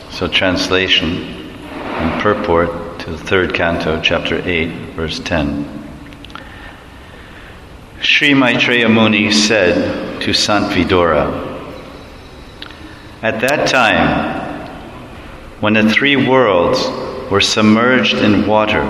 So translation and purport to the third canto, chapter 8, verse 10. Sri Maitreya Muni said to Sant Vidura, "At that time, when the three worlds were submerged in water,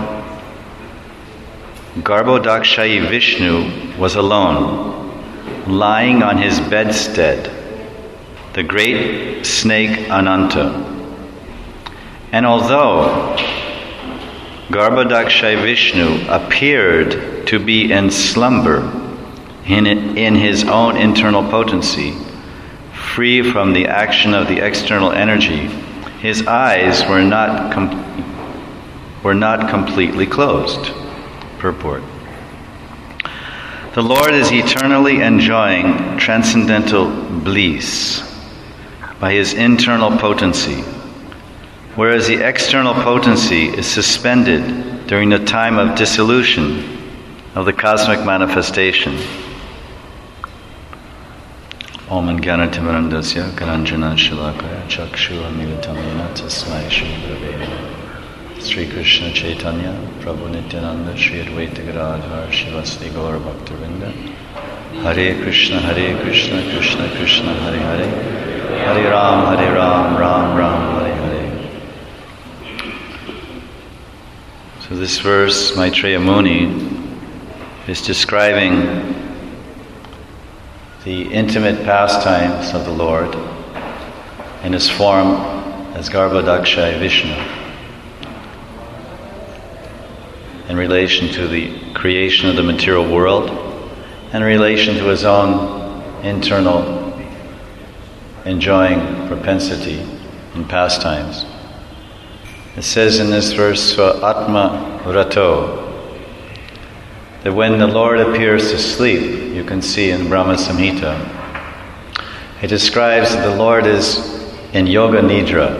Garbhodakshayi Vishnu was alone, lying on his bedstead, the great snake Ananta. And although Garbhodakshayi Vishnu appeared to be in slumber in his own internal potency, free from the action of the external energy, his eyes were not completely closed." Purport. The Lord is eternally enjoying transcendental bliss by his internal potency, whereas the external potency is suspended during the time of dissolution of the cosmic manifestation. Om Jnanatimirandasya Karanjana Shalakaya Chakshu Amilitamena Tasmai Shri Gurave Sri Krishna Chaitanya Prabhu Nityananda Shri Advaita Gadadhar Shivasri Gaur Bhaktavinda Hare Krishna Krishna Krishna Hare Hare Hare Ram Ram Ram Hare Hare. So this verse, Maitreya Muni, is describing the intimate pastimes of the Lord in his form as Garbhodakshayi Vishnu in relation to the creation of the material world and in relation to his own internal enjoying propensity in pastimes. It says in this verse, Swa Atma Rato, that when the Lord appears to sleep, you can see in Brahma Samhita, it describes that the Lord is in Yoga Nidra.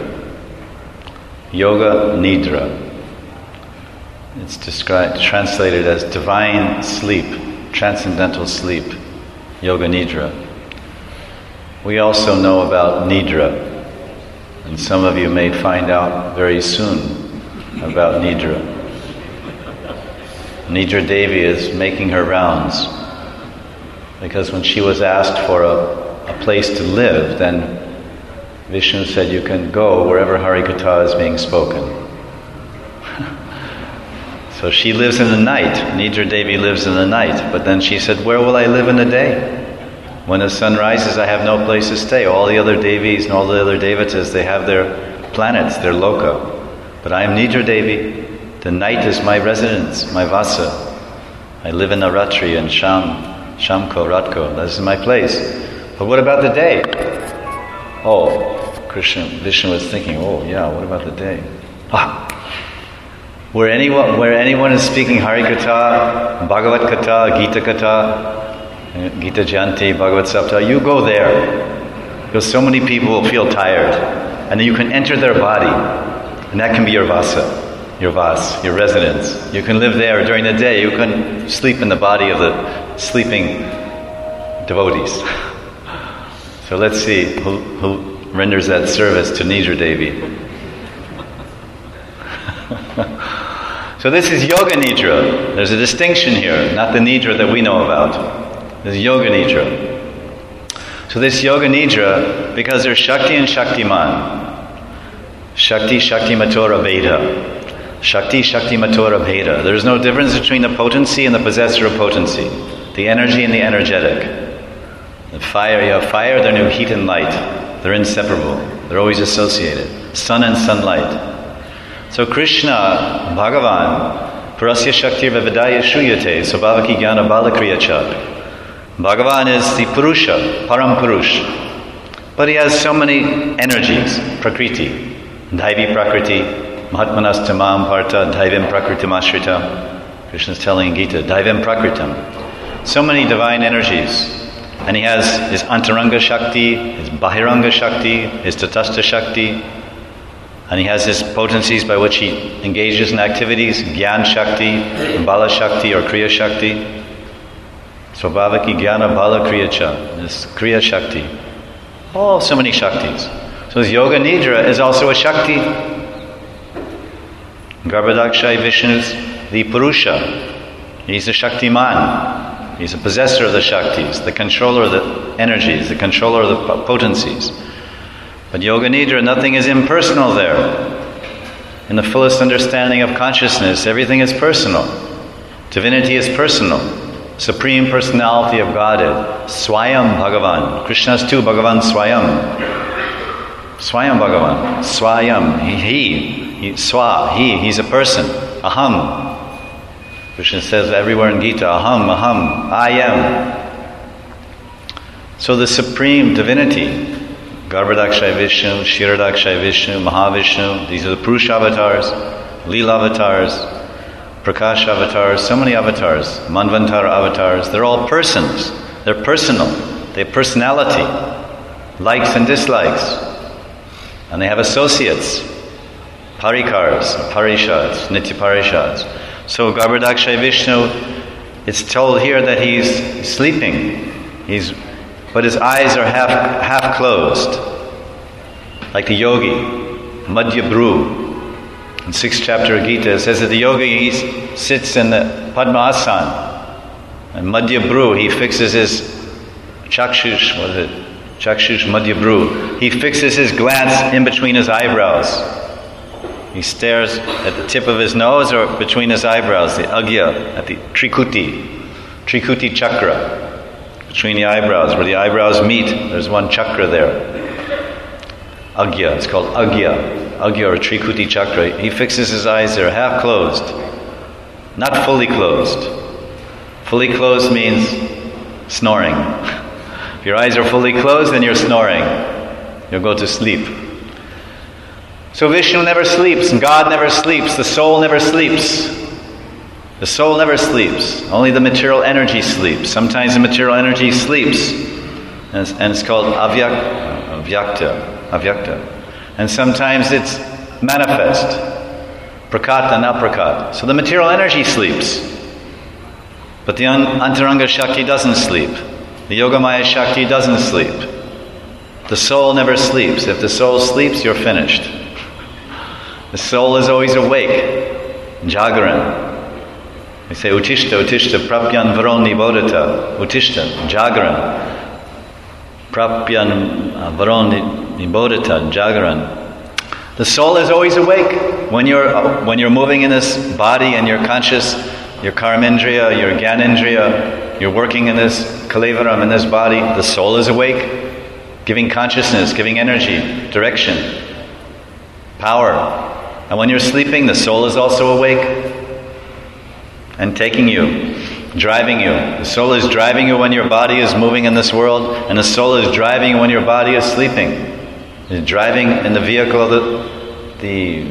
Yoga Nidra. It's translated as divine sleep, transcendental sleep, Yoga Nidra. We also know about Nidra, and some of you may find out very soon about Nidra. Nidra Devi is making her rounds because when she was asked for a place to live, then Vishnu said, "You can go wherever Harikatha is being spoken." So she lives in the night. Nidra Devi lives in the night. But then she said, "Where will I live in the day? When the sun rises, I have no place to stay. All the other Devis and all the other Devatas, they have their planets, their loka. But I am Nidra Devi. The night is my residence, my vasa. I live in Naratri and Shamko, Ratko. This is my place. But what about the day?" Oh, Vishnu was thinking, "Oh yeah, what about the day?" Where anyone is speaking Harikatha, Bhagavad Katha, Gita Katha, Gita Jayanti, Bhagavad Sapta, you go there. Because so many people will feel tired. And then you can enter their body. And that can be your vasa. Your vas, your residence. You can live there during the day. You can sleep in the body of the sleeping devotees. So let's see who renders that service to Nidra Devi. So this is Yoga Nidra. There's a distinction here, not the Nidra that we know about. There's Yoga Nidra. So this Yoga Nidra, because there's Shakti and Shaktiman. Shakti, Shakti Matora Veda. Shakti, Shakti Matora Bheda. There's no difference between the potency and the possessor of potency. The energy and the energetic. The fire, you have fire, then you have heat and light. They're inseparable. They're always associated. Sun and sunlight. So Krishna, Bhagavan, Parasya Shaktir Vividaya Shuyate, Svabhavaki Jnana Balakriyacha. Bhagavan is the Purusha, Param Purush. But he has so many energies. Prakriti, Daivi Prakriti, Mahatmanas Tamam Partha Daivim Prakritim Ashrita. Krishna is telling in Gita, Daivim Prakritam. So many divine energies. And he has his Antaranga Shakti, his Bahiranga Shakti, his Tatastha Shakti. And he has his potencies by which he engages in activities, Gyan Shakti, Bala Shakti or Kriya Shakti. Svabhavaki Jnana Bala Kriya Cha, this Kriya Shakti. Oh, so many Shaktis. So his Yoga Nidra is also a Shakti. Garbhodakshaya Vishnu is the Purusha. He's a Shaktiman. He's a possessor of the Shaktis, the controller of the energies, the controller of the potencies. But Yoga Nidra, nothing is impersonal there. In the fullest understanding of consciousness, everything is personal. Divinity is personal. Supreme Personality of Godhead. Swayam Bhagavan. Krishna's too, Bhagavan Swayam. Swayam Bhagavan. Swayam. He. Swa. He's a person. Aham. Krishna says everywhere in Gita, Aham, I am. So the Supreme Divinity, Garbhodakshaya Vishnu, Kshirodakshaya Vishnu, Mahavishnu, these are the Purusha avatars, Leela avatars, Prakash avatars, so many avatars, Manvantara avatars, they're all persons. They're personal. They have personality, likes and dislikes. And they have associates, parikars, parishads, nitya parishads. So Garbhodakshaya Vishnu, it's told here that he's sleeping. But his eyes are half closed. Like the yogi, Madhya Bru. In 6th chapter of Gita, it says that the yogi sits in the Padmasana. And Madhya Bru, he fixes his Chakshush Madhya Bru. He fixes his glance in between his eyebrows. He stares at the tip of his nose or between his eyebrows, the Agya, at the Trikuti chakra. Between the eyebrows, where the eyebrows meet, there's one chakra there. Agya, it's called Agya or Trikuti chakra. He fixes his eyes there, half closed. Not fully closed. Fully closed means snoring. If your eyes are fully closed, then you're snoring. You'll go to sleep. So Vishnu never sleeps, and God never sleeps, the soul never sleeps. The soul never sleeps. Only the material energy sleeps. Sometimes the material energy sleeps, and it's called avyakta. And sometimes it's manifest, prakata and aprakat. So the material energy sleeps, but the Antaranga Shakti doesn't sleep. The Yogamaya Shakti doesn't sleep. The soul never sleeps. If the soul sleeps, you're finished. The soul is always awake, jagaran. We say utishta, prapyan varon nibodhata. Utishta, jagaran. Prapyan varon nibodhata, jagaran. The soul is always awake. When you're moving in this body and you're conscious, your karmendriya, your gyanendriya, you're working in this kalevaram, in this body, the soul is awake, giving consciousness, giving energy, direction, power. And when you're sleeping, the soul is also awake and taking you, driving you. The soul is driving you when your body is moving in this world, and the soul is driving you when your body is sleeping. It's driving in the vehicle of the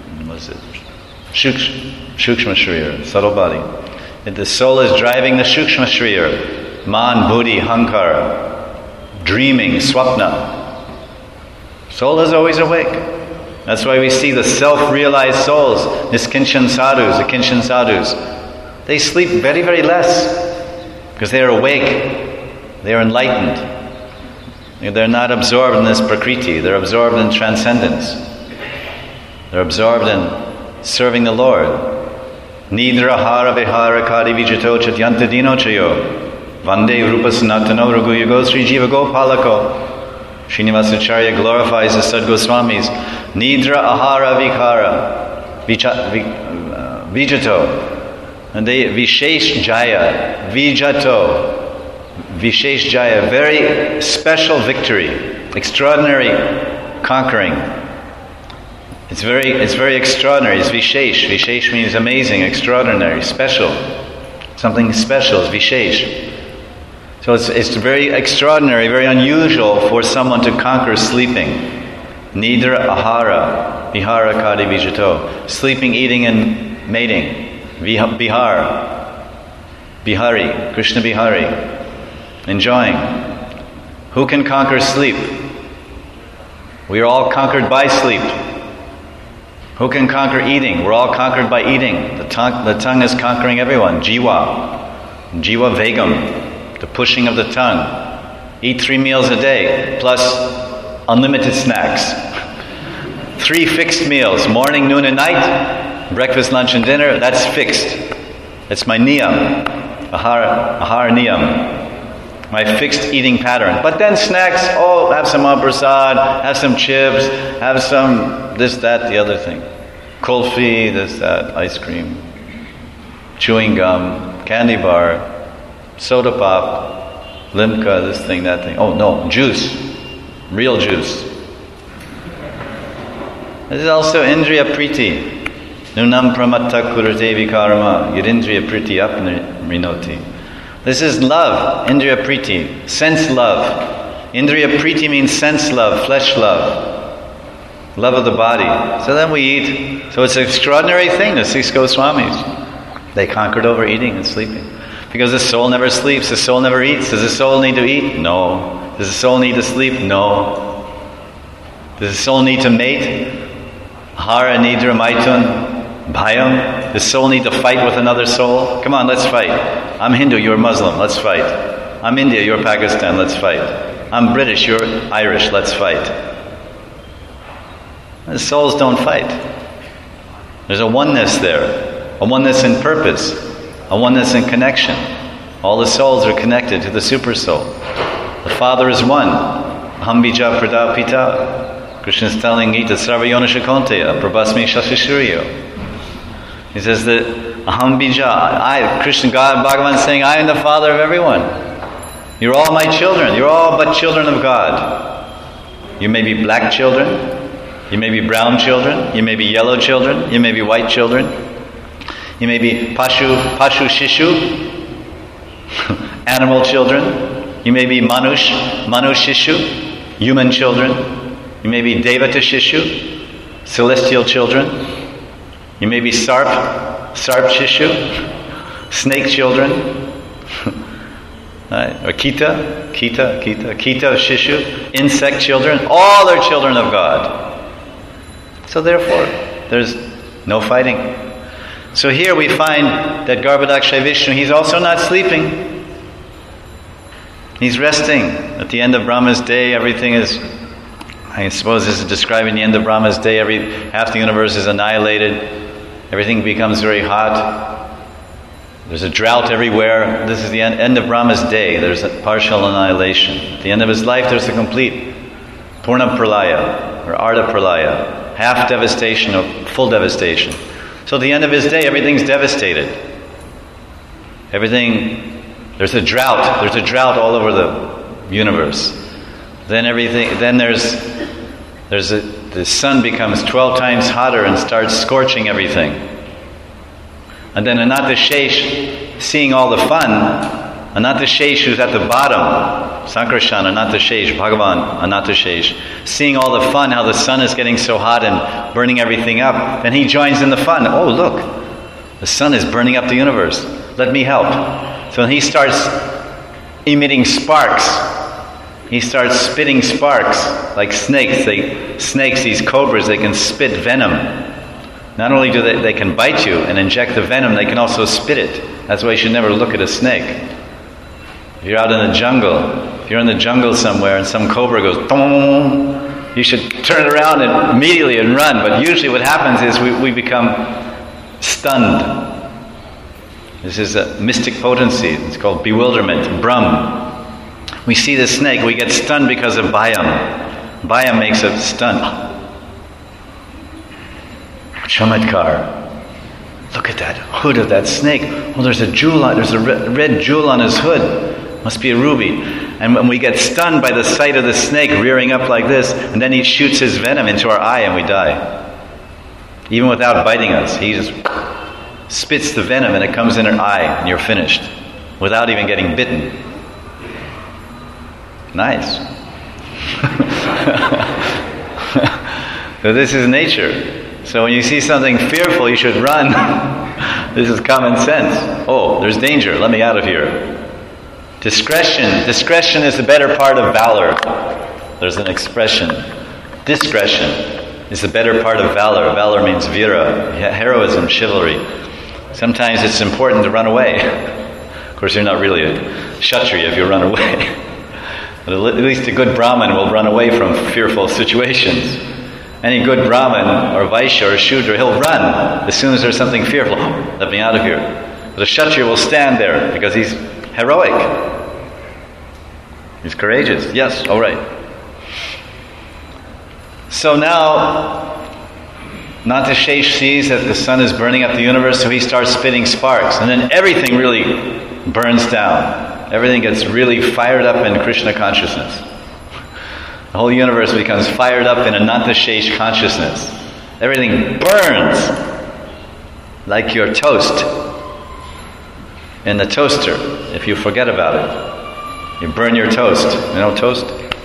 Shukshma Shriyar, subtle body. And the soul is driving the Shukshma Shriyar, Man, Buddhi, Hankara, dreaming, Swapna. Soul is always awake. That's why we see the self-realized souls, Niskinchan sadhus, the Kinchan sadhus. They sleep very, very less because they are awake, they are enlightened. They're not absorbed in this prakriti, they're absorbed in transcendence. They're absorbed in serving the Lord. Nidra hara vihara kari vijato chatyanta dino chayo vande rupa sanatano raguyugo Sri Jiva Gopalako. Srinivasacharya glorifies the Sadgoswamis. Nidra ahara vikara vijato. And they Vishesh Jaya, Vijato, Vishesh Jaya, very special victory, extraordinary conquering. It's very extraordinary. It's Vishesh. Vishesh means amazing, extraordinary, special. Something special is Vishesh. So it's very extraordinary, very unusual for someone to conquer sleeping. Nidra ahara, vihara kadi vijato. Sleeping, eating, and mating. Bihari, Krishna Bihari, enjoying. Who can conquer sleep? We are all conquered by sleep. Who can conquer eating? We're all conquered by eating. The tongue is conquering everyone. Jiva Vegam, the pushing of the tongue. Eat 3 meals a day, plus unlimited snacks. 3 fixed meals, morning, noon, and night, breakfast, lunch, and dinner, that's fixed. It's my niyam, ahar niyam, my fixed eating pattern. But then snacks, have some prasad, have some chips, have some this, that, the other thing. Kulfi, this, that, ice cream, chewing gum, candy bar, soda pop, limca, this thing, that thing. Oh no, juice, real juice. This is also indriya priti. Nunam pramatta kurate vikarma, yidindriya priti aprinoti. This is love, indriya priti, sense love. Indriya priti means sense love, flesh love, love of the body. So then we eat. So it's an extraordinary thing, the 6 Goswamis. They conquered over eating and sleeping. Because the soul never sleeps, the soul never eats. Does the soul need to eat? No. Does the soul need to sleep? No. Does the soul need to mate? Hara nidra maitun bhayam. Does the soul need to fight with another soul? Come on, let's fight. I'm Hindu, you're Muslim, let's fight. I'm India, you're Pakistan, let's fight. I'm British, you're Irish, let's fight. The souls don't fight. There's a oneness there, a oneness in purpose, a oneness in connection. All the souls are connected to the super soul. The Father is one. Aham bija pradapita. Krishna is telling Gita, Sarvayona Shakonteya, Prabhasmi Shashishuriyo. He says that Aham bija, Krishna, God, Bhagavan is saying, I am the Father of everyone. You're all my children. You're all but children of God. You may be black children. You may be brown children. You may be yellow children. You may be white children. You may be Pashu Shishu, animal children. You may be Manush Shishu, human children. You may be Devata Shishu, celestial children. You may be Sarp Shishu, snake children. Right? Or Kita Shishu, insect children. All are children of God. So therefore, there's no fighting. So here we find that Garbhodakshay Vishnu, he's also not sleeping. He's resting. At the end of Brahma's day, everything is, I suppose this is describing the end of Brahma's day, half the universe is annihilated, everything becomes very hot, there's a drought everywhere. This is the end of Brahma's day, there's a partial annihilation. At the end of his life, there's a complete Purna Pralaya, or Arda Pralaya, half devastation or full devastation. So at the end of his day, everything's devastated. There's a drought all over the universe. Then the sun becomes 12 times hotter and starts scorching everything. And then Anantashesh, seeing all the fun, Anantashesh who's at the bottom, Sankarshan, Anantashesh, Bhagavan, Anantashesh, seeing all the fun, how the sun is getting so hot and burning everything up, then he joins in the fun. Oh, look, the sun is burning up the universe. Let me help. So he starts emitting sparks. He starts spitting sparks like snakes. These cobras, they can spit venom. Not only do they can bite you and inject the venom, they can also spit it. That's why you should never look at a snake. If you're out in the jungle, if you're in the jungle somewhere and some cobra goes, Dong, you should turn around and immediately and run. But usually what happens is we become stunned. This is a mystic potency. It's called bewilderment, Brahm. We see the snake, we get stunned because of Bhayam. Bhayam makes us stunned. Chamatkar. Look at that hood of that snake. Oh, there's a red jewel on his hood. Must be a ruby. And when we get stunned by the sight of the snake rearing up like this, and then he shoots his venom into our eye and we die. Even without biting us, he just spits the venom and it comes in our eye and you're finished. Without even getting bitten. Nice. So this is nature. So when you see something fearful, you should run. This is common sense. Oh, there's danger. Let me out of here. Discretion. Discretion is the better part of valor. There's an expression. Discretion is the better part of valor. Valor means vira, heroism, chivalry. Sometimes it's important to run away. Of course, you're not really a kshatriya if you run away. But at least a good Brahmin will run away from fearful situations. Any good Brahmin or Vaishya or Shudra, he'll run as soon as there's something fearful. Oh, let me out of here. But a Kshatriya will stand there because he's heroic. He's courageous. Yes, all right. So now, Nantashesh sees that the sun is burning up the universe, so he starts spitting sparks. And then everything really burns down. Everything gets really fired up in Krishna consciousness. The whole universe becomes fired up in Anantashesh consciousness. Everything burns like your toast in the toaster. If you forget about it, you burn your toast. You know toast?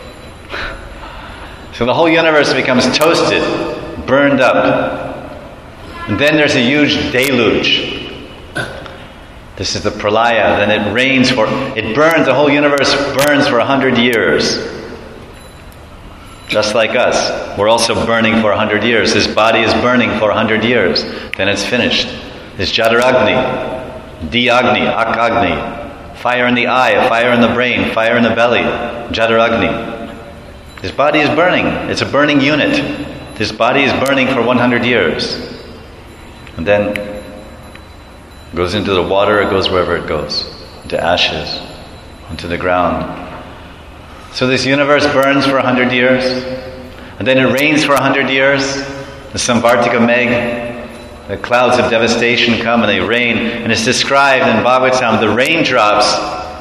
So the whole universe becomes toasted, burned up. And then there's a huge deluge. This is the pralaya. Then it rains it burns, the whole universe burns for 100 years. Just like us. We're also burning for 100 years. This body is burning for 100 years. Then it's finished. This Jadaragni, Diagni, Akagni, fire in the eye, fire in the brain, fire in the belly, Jadaragni. This body is burning. It's a burning unit. This body is burning for 100 years. And then it goes into the water, it goes wherever it goes. Into ashes, into the ground. So this universe burns for 100 years, and then it rains for 100 years. The Samvartika Megh, the clouds of devastation come and they rain, and it's described in Bhagavatam, the raindrops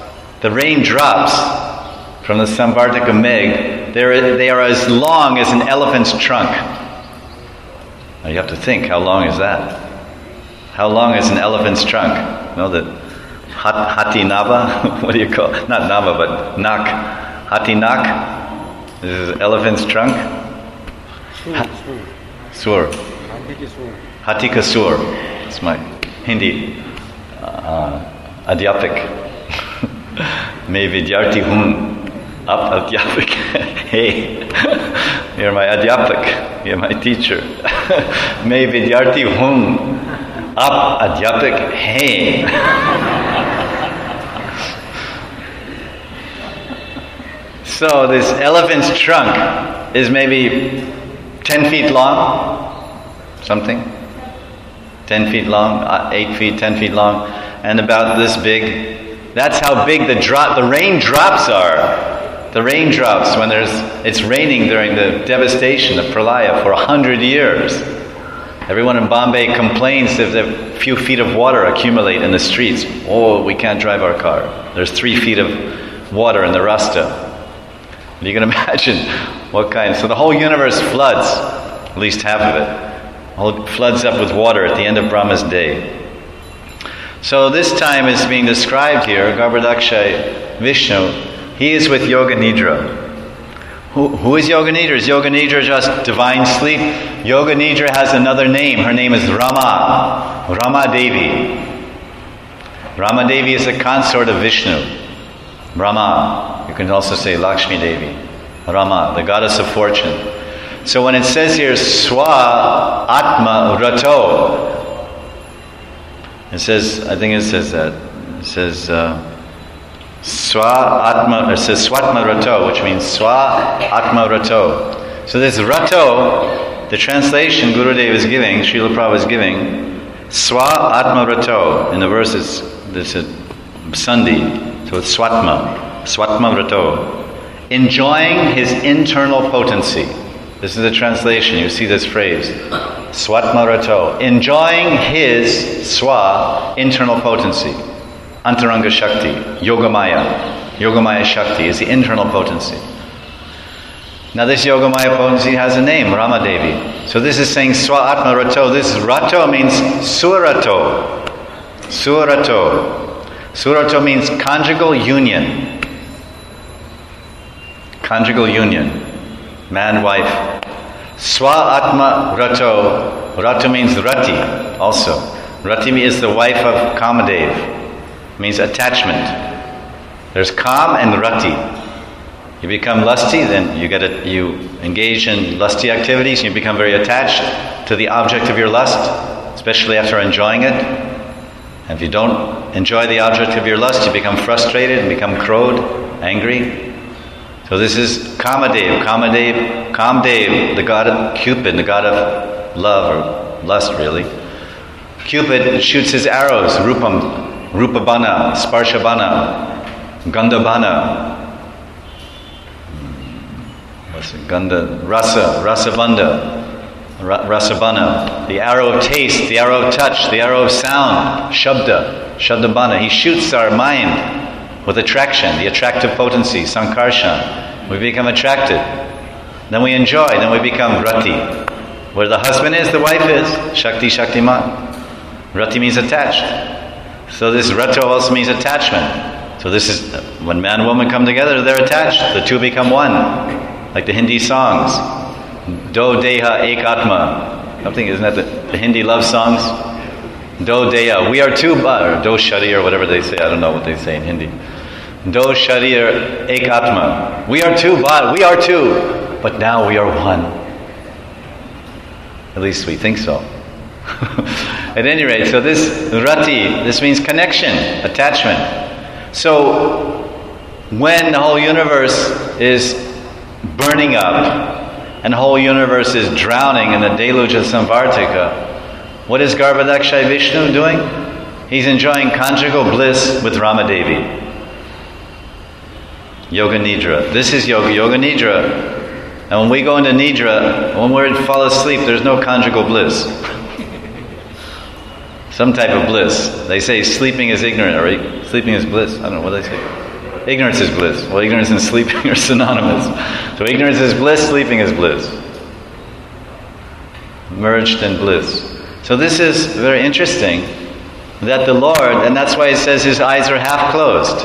from the Samvartika Megh, they are as long as an elephant's trunk. Now you have to think, how long is that? How long is an elephant's trunk? You know the Hati Nava? What do you call it? Not Nava, but Nak. Hati Nak, this is elephant's trunk. Sur. Hatika Sur. That's my Hindi adhyapik. May Vidyarthi Hun. Up adhyapik. Hey, you're my adhyapik. You're my teacher. May Vidyarthi Hun. Up adhyapik. Hey. So this elephant's trunk is maybe 10 feet long, something. 10 feet long, 8 feet, 10 feet long, and about this big. That's how big the raindrops are. The raindrops when it's raining during the devastation, the pralaya, for 100 years. Everyone in Bombay complains if a few feet of water accumulate in the streets. Oh, we can't drive our car. There's 3 feet of water in the rasta. You can imagine what kind. So the whole universe floods, at least half of it. Floods up with water at the end of Brahma's day. So this time is being described here, Garbhodaksha Vishnu. He is with Yoga Nidra. Who is Yoga Nidra? Is Yoga Nidra just divine sleep? Yoga Nidra has another name. Her name is Rama. Rama Devi. Rama Devi is a consort of Vishnu. Rama. You can also say Lakshmi Devi. Rama, the goddess of fortune. So when it says here, Swa Atma Rato, it says, I think it says that. It says, Swatma Rato, which means Swa Atma Rato. So this Rato, the translation Gurudev is giving, Srila Prabhupada is giving, Swa Atma Rato. In the verses, there's a Sandhi, so it's Swatma Rato. Enjoying his internal potency. This is the translation, you see this phrase. Swatma Rato. Enjoying his Swa, internal potency. Antaranga Shakti, Yogamaya. Yogamaya Shakti is the internal potency. Now this Yogamaya potency has a name, Ramadevi. So this is saying Swa Atma Rato. This Rato means Surato. Surato. Surato means conjugal union. Conjugal union. Man, wife. Swa Atma Rato. Rato means Rati also. Rati is the wife of Kamadev. Means attachment. There's Kam and Rati. You become lusty, then you engage in lusty activities, and you become very attached to the object of your lust, especially after enjoying it. And if you don't enjoy the object of your lust, you become frustrated and become crowed, angry. So this is Kamadev, Kamdev, the god of Cupid, the god of love or lust, really. Cupid shoots his arrows, Rupabana, Sparshabana, Gandhabana. What's it? Rasabana, the arrow of taste, the arrow of touch, the arrow of sound, Shabdabana. He shoots our mind with attraction, the attractive potency, Sankarshan. We become attracted. Then we enjoy, then we become Rati. Where the husband is, the wife is. Shakti, Shaktiman. Rati means attached. So this Rato also means attachment. So this is, when man and woman come together, they're attached. The two become one. Like the Hindi songs. Do Deha Ek Atma. I think, isn't that the Hindi love songs? Do Deha. We are two, or Do Shari, or whatever they say. I don't know what they say in Hindi. Do Sharir Ek Atma. We are two, but now we are one. At least we think so. At any rate, so this Rati, this means connection, attachment. So when the whole universe is burning up and the whole universe is drowning in the deluge of Samvartika, what is Garbhodakshay Vishnu doing? He's enjoying conjugal bliss with Ramadevi. Yoga Nidra. This is Yoga Nidra. And when we go into Nidra, when we fall asleep, there's no conjugal bliss. Some type of bliss. They say sleeping is ignorant, or sleeping is bliss. I don't know what they say. Ignorance is bliss. Well, ignorance and sleeping are synonymous. So ignorance is bliss, sleeping is bliss. Merged in bliss. So this is very interesting that the Lord, and that's why it says his eyes are half closed.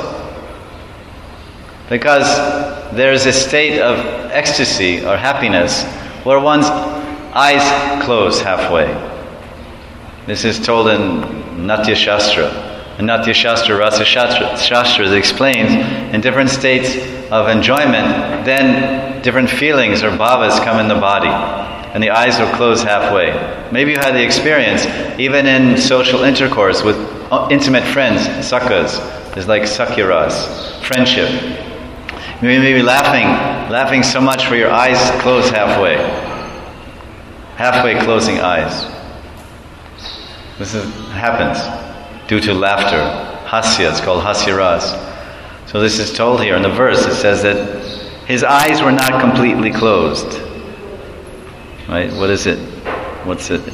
Because there's a state of ecstasy or happiness where one's eyes close halfway. This is told in Natya Shastra. In Natya Shastra, Rasa Shastra, it explains in different states of enjoyment, then different feelings or bhavas come in the body, and the eyes will close halfway. Maybe you had the experience, even in social intercourse with intimate friends, sakhas. There's like sakhiras, friendship. You may be laughing so much where your eyes close halfway. Halfway closing eyes. This happens due to laughter. Hasya, it's called hasyaras. So this is told here in the verse. It says that his eyes were not completely closed. Right? What is it? What's it?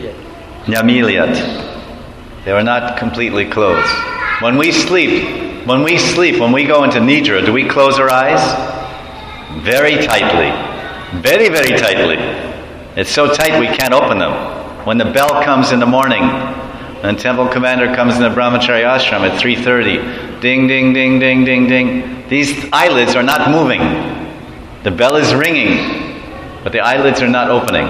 Nyamiliyat. They were not completely closed. When we sleep, when we go into Nidra, do we close our eyes? Very tightly. Very, very tightly. It's so tight we can't open them. When the bell comes in the morning, and temple commander comes in the brahmachari ashram at 3:30, ding, ding, ding, ding, ding, ding. These eyelids are not moving. The bell is ringing, but the eyelids are not opening.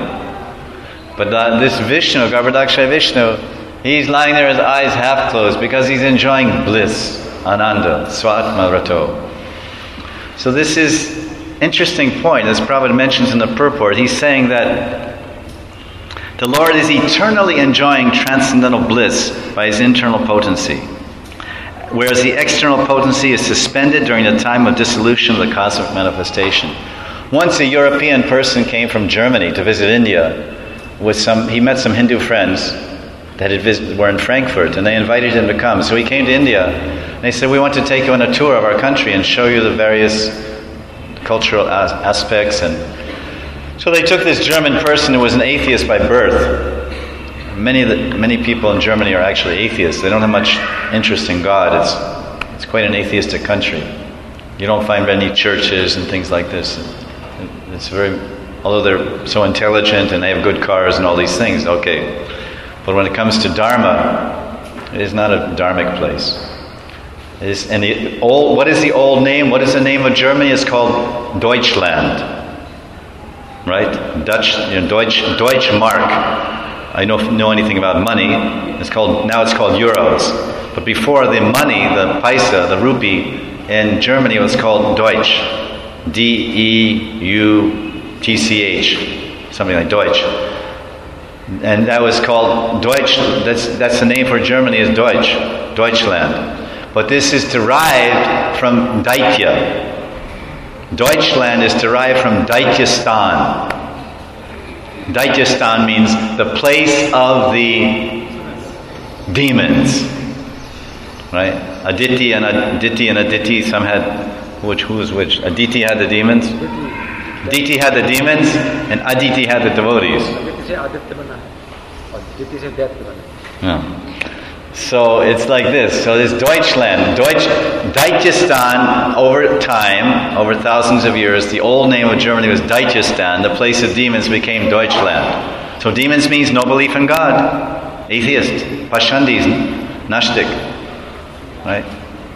But this Vishnu, Garbhodakshay Vishnu, he's lying there, his eyes half closed, because he's enjoying bliss, ananda, swatma rato. So this is interesting point, as Prabhupada mentions in the purport. He's saying that the Lord is eternally enjoying transcendental bliss by his internal potency, whereas the external potency is suspended during the time of dissolution of the cosmic manifestation. Once a European person came from Germany to visit India. He met some Hindu friends that were in Frankfurt, and they invited him to come. So he came to India, and they said, we want to take you on a tour of our country and show you the various cultural aspects. And so they took this German person who was an atheist by birth. Many people in Germany are actually atheists. They don't have much interest in God. It's quite an atheistic country. You don't find many churches and things like this. It's although they're so intelligent and they have good cars and all these things, okay. But when it comes to Dharma, it is not a dharmic place. What is the old name? What is the name of Germany? It's called Deutschland. Right? Deutschmark. I don't know anything about money. Now it's called euros. But before the money, the paisa, the rupee, in Germany was called Deutsch. D-E-U-T-C-H. Something like Deutsch. And that was called Deutsch. That's the name for Germany, is Deutschland. But this is derived from Daitya. Deutschland is derived from Daityastan. Daityastan means the place of the demons. Right? Aditi and Aditi, some had, who was which? Aditi had the demons? Aditi had the demons, and Aditi had the devotees. Yeah. So it's like this. So this Deutschland, Daityastan, over time, over thousands of years, the old name of Germany was Daityastan. The place of demons became Deutschland. So demons means no belief in God. Atheist, Pashandis, Gnostic. Right?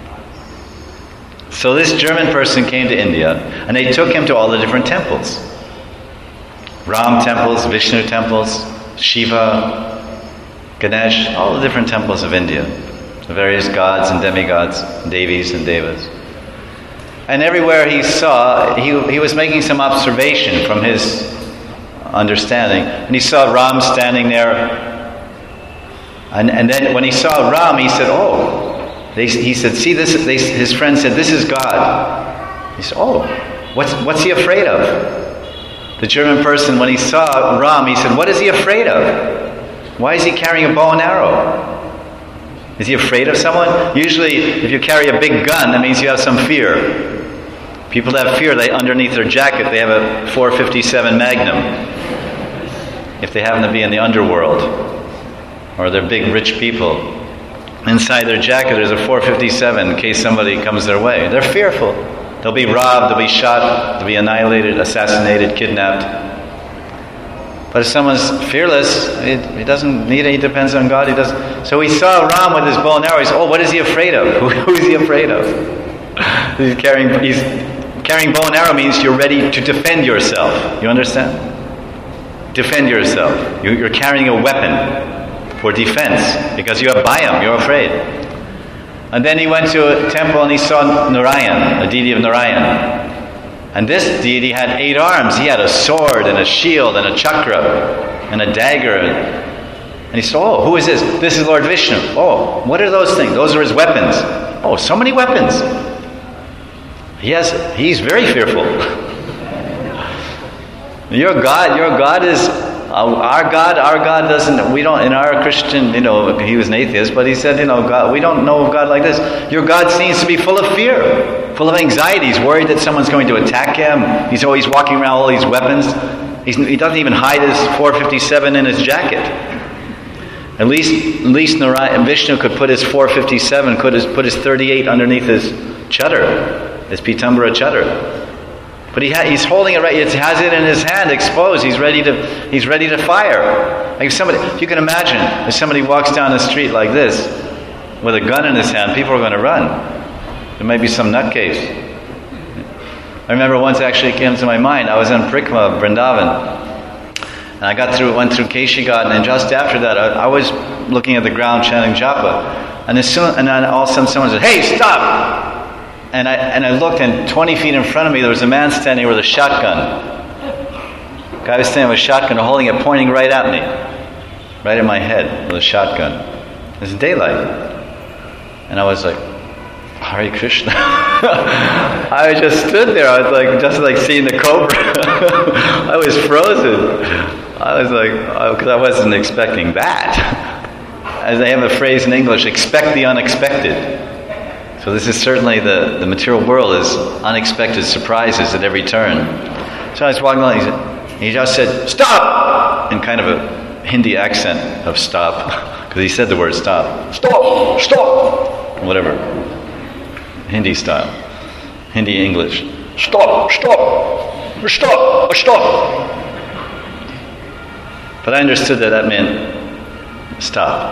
So this German person came to India, and they took him to all the different temples. Ram temples, Vishnu temples, Shiva, Ganesh, all the different temples of India. The various gods and demigods, Devis and Devas. And everywhere he saw, he was making some observation from his understanding. And he saw Ram standing there. And then when he saw Ram, he said, he said, see this, his friend said, this is God. He said, what's he afraid of? The German person, when he saw Ram, he said, what is he afraid of? Why is he carrying a bow and arrow? Is he afraid of someone? Usually, if you carry a big gun, that means you have some fear. People that have fear, underneath their jacket, they have a .457 Magnum. If they happen to be in the underworld, or they're big rich people. Inside their jacket, there's a .457 in case somebody comes their way. They're fearful. They'll be robbed, they'll be shot, they'll be annihilated, assassinated, kidnapped. But if someone's fearless, he doesn't need it, he depends on God. He doesn't. So he saw Ram with his bow and arrow. He said, what is he afraid of? Who is he afraid of? He's carrying bow and arrow means you're ready to defend yourself. You understand? Defend yourself. You're carrying a weapon for defense because you have Bhayam, you're afraid. And then he went to a temple and he saw Narayan, a deity of Narayan. And this deity had 8 arms. He had a sword and a shield and a chakra and a dagger. And he said, who is this? This is Lord Vishnu. What are those things? Those are his weapons. So many weapons. He's very fearful. Your God is our God doesn't, we don't, in our Christian, he was an atheist, but he said, God, we don't know of God like this. Your God seems to be full of fear, full of anxiety. He's worried that someone's going to attack him. He's always walking around all these weapons. He doesn't even hide his .457 in his jacket. At least Narayan, Vishnu could put his .457, put his .38 underneath his chadar, his pitambara chadar. But he's holding it right. He has it in his hand, exposed. He's ready to fire. Like if you can imagine, if somebody walks down the street like this, with a gun in his hand, people are going to run. There might be some nutcase. I remember once actually it came to my mind. I was in Parikma, Vrindavan, and I went through Keshi Garden, and just after that, I was looking at the ground chanting japa, and then all of a sudden someone said, "Hey, stop!" And I looked, and 20 feet in front of me, there was a man standing with a shotgun. The guy was standing with a shotgun, holding it, pointing right at me, right at my head with a shotgun. It's daylight, and I was like, Hare Krishna. I just stood there. I was just like seeing the cobra. I was frozen. I was like, because I wasn't expecting that. As they have a phrase in English, expect the unexpected. So this is certainly the material world is unexpected surprises at every turn. So I was walking along, he just said, "Stop!" in kind of a Hindi accent of stop, because he said the word stop. Stop! Stop! Whatever. Hindi style. Hindi English. Stop! Stop! Stop! Stop! But I understood that meant stop.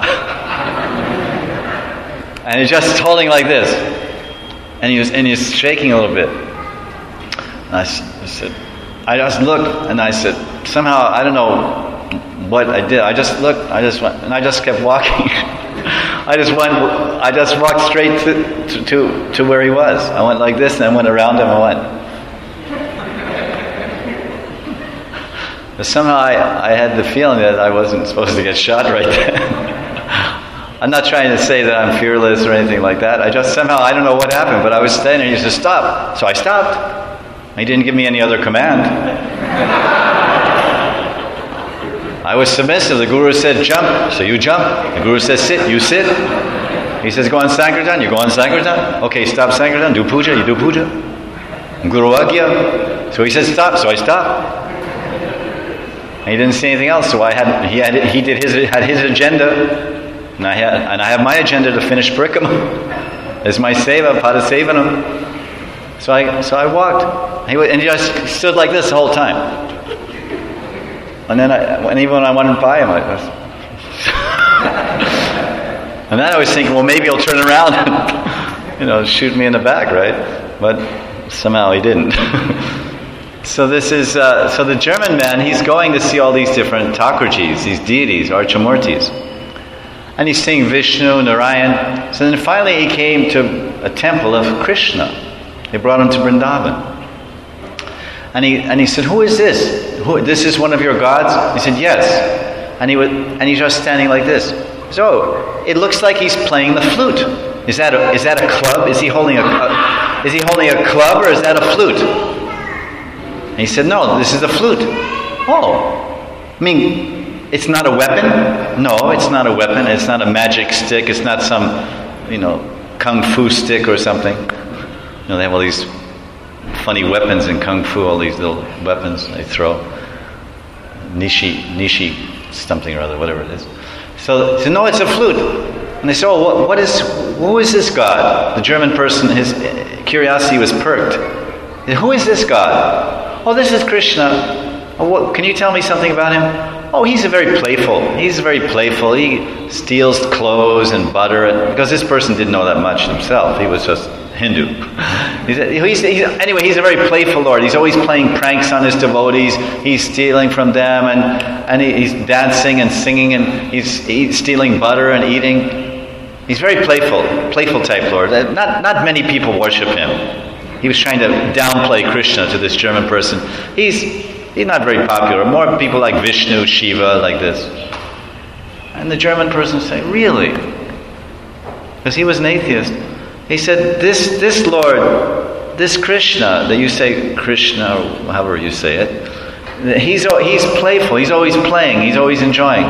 And he's just holding like this. And he was shaking a little bit. And I just looked and I said, somehow, I don't know what I did. I just looked, I just went, and I just kept walking. I just walked straight to where he was. I went like this and I went around him and went. But somehow I had the feeling that I wasn't supposed to get shot right then. I'm not trying to say that I'm fearless or anything like that. I just somehow, I don't know what happened, but I was standing there and he said, "Stop." So I stopped. He didn't give me any other command. I was submissive. The Guru said jump, so you jump. The Guru says sit, you sit. He says go on Sankirtan, you go on Sankirtan. Okay, stop Sankirtan, do puja, you do puja. Guru Agya. So he said stop, so I stopped. And he didn't say anything else, so he had his agenda. And I have my agenda to finish Parikama. It's my seva, Padasevanam. So I walked. And he just stood like this the whole time. And then even when I went by him, and then I was thinking, well, maybe he'll turn around and shoot me in the back, right? But somehow he didn't. So this is so the German man. He's going to see all these different Thakurjis, these deities, Archamurtis, and he's seeing Vishnu, Narayan. So then finally he came to a temple of Krishna. They brought him to Vrindavan, and he said, "Who is this? This is one of your gods?" He said, "Yes." And he's just standing like this. So it looks like he's playing the flute. Is that a club? Is he holding a club, or is that a flute? And he said, "No, this is a flute." Oh, I mean, it's not a weapon? No, it's not a weapon. It's not a magic stick. It's not some, kung fu stick or something. They have all these funny weapons in kung fu, all these little weapons they throw. Nishi something or other, whatever it is. So no, it's a flute. And they said, "Oh, who is this God?" The German person, his curiosity was perked. "Who is this God?" "Oh, this is Krishna." "Oh, can you tell me something about him?" "Oh, he's very playful. He steals clothes and butter." Because this person didn't know that much himself. He was just Hindu. Anyway, he's a very playful Lord. He's always playing pranks on his devotees. He's stealing from them, and he's dancing and singing, and he's stealing butter and eating. He's very playful type Lord. Not many people worship him. He was trying to downplay Krishna to this German person. He's not very popular. More people like Vishnu, Shiva, like this. And the German person said, "Really?" Because he was an atheist. He said, this Lord, this Krishna, that you say Krishna, or however you say it, he's playful, he's always playing, he's always enjoying.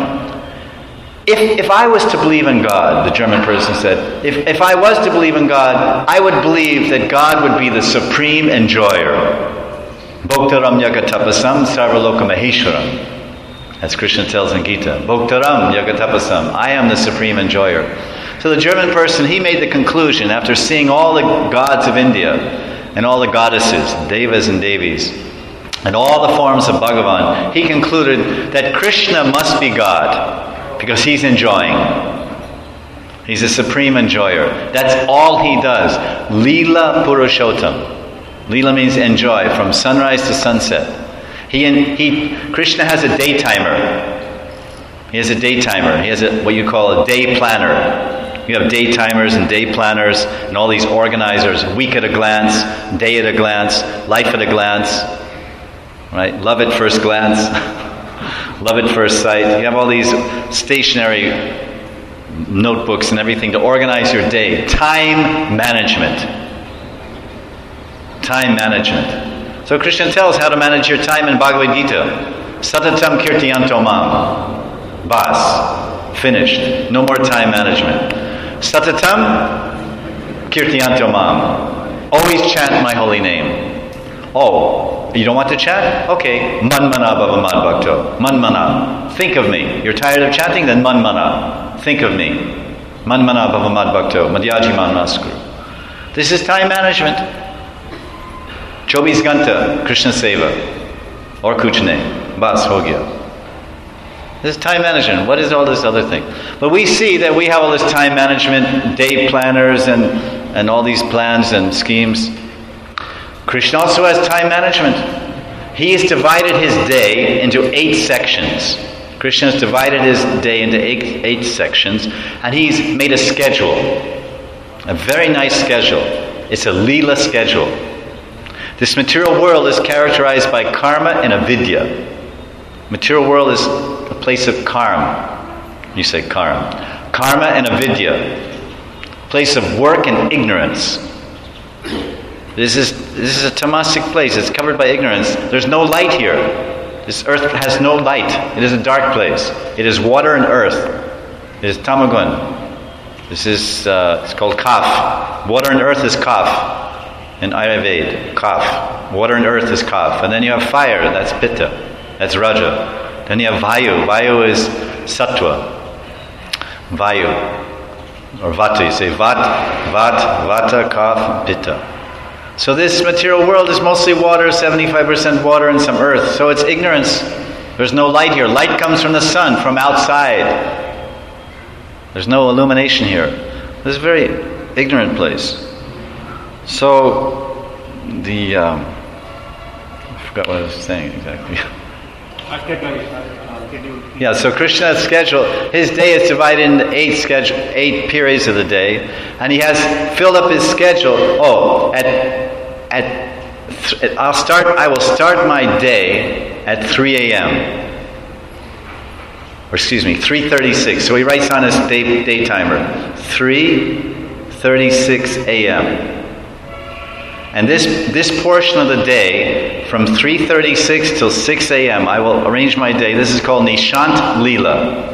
If I was to believe in God, the German person said, if I was to believe in God, I would believe that God would be the supreme enjoyer. Bhoktaram yagatapasam sarvaloka maheshwaram. As Krishna tells in Gita, Bhoktaram yagatapasam, I am the supreme enjoyer. So the German person, he made the conclusion, after seeing all the gods of India, and all the goddesses, devas and devis, and all the forms of Bhagavan, he concluded that Krishna must be God, because he's enjoying. He's a supreme enjoyer. That's all he does. Leela Purushottam. Leela means enjoy, from sunrise to sunset. Krishna has a day timer. He has a day timer. He has what you call a day planner. You have day timers and day planners and all these organizers, week at a glance, day at a glance, life at a glance, right? Love at first glance, love at first sight. You have all these stationary notebooks and everything to organize your day. Time management. Time management. So Krishna tells how to manage your time in Bhagavad Gita. Satatam kirtiyanto mam. Bas. Finished. No more time management. Satatam kirtiyanto mam. Always chant my holy name. Oh, you don't want to chant? Okay. Manmana bhava mad bhakto. Manmana. Think of me. You're tired of chanting? Then manmana. Think of me. Manmana bhava mad bhakto. Madhyaji man maskuru. This is time management. Chobis Ganta, Krishna Seva. Or Kuchne. Bas ho gaya. This is time management. What is all this other thing? But we see that we have all this time management, day planners, and all these plans and schemes. Krishna also has time management. He has divided his day into 8 sections. Krishna has divided his day into eight sections, and he's made a schedule. A very nice schedule. It's a Leela schedule. This material world is characterized by karma and avidya. Material world is a place of karma. You say karma. Karma and avidya. Place of work and ignorance. This is a tamasic place. It's covered by ignorance. There's no light here. This earth has no light. It is a dark place. It is water and earth. It is tamagun. This is it's called kaf. Water and earth is kaf. In Ayurveda, kaf. Water and earth is kaf. And then you have fire. That's pitta. That's raja. Then you have vayu. Vayu is sattva. Vayu. Or vata. You say vata, kaf, pitta. So this material world is mostly water, 75% water and some earth. So it's ignorance. There's no light here. Light comes from the sun, from outside. There's no illumination here. This is a very ignorant place. So I forgot what I was saying exactly. Yeah, so Krishna's schedule, his day is divided into 8 periods of the day, and he has filled up his schedule. I will start my day at 3 a.m. Or 3:36. So he writes on his day timer, 3:36 a.m. And this portion of the day, from 3:36 till 6 a.m., I will arrange my day. This is called Nishant Leela.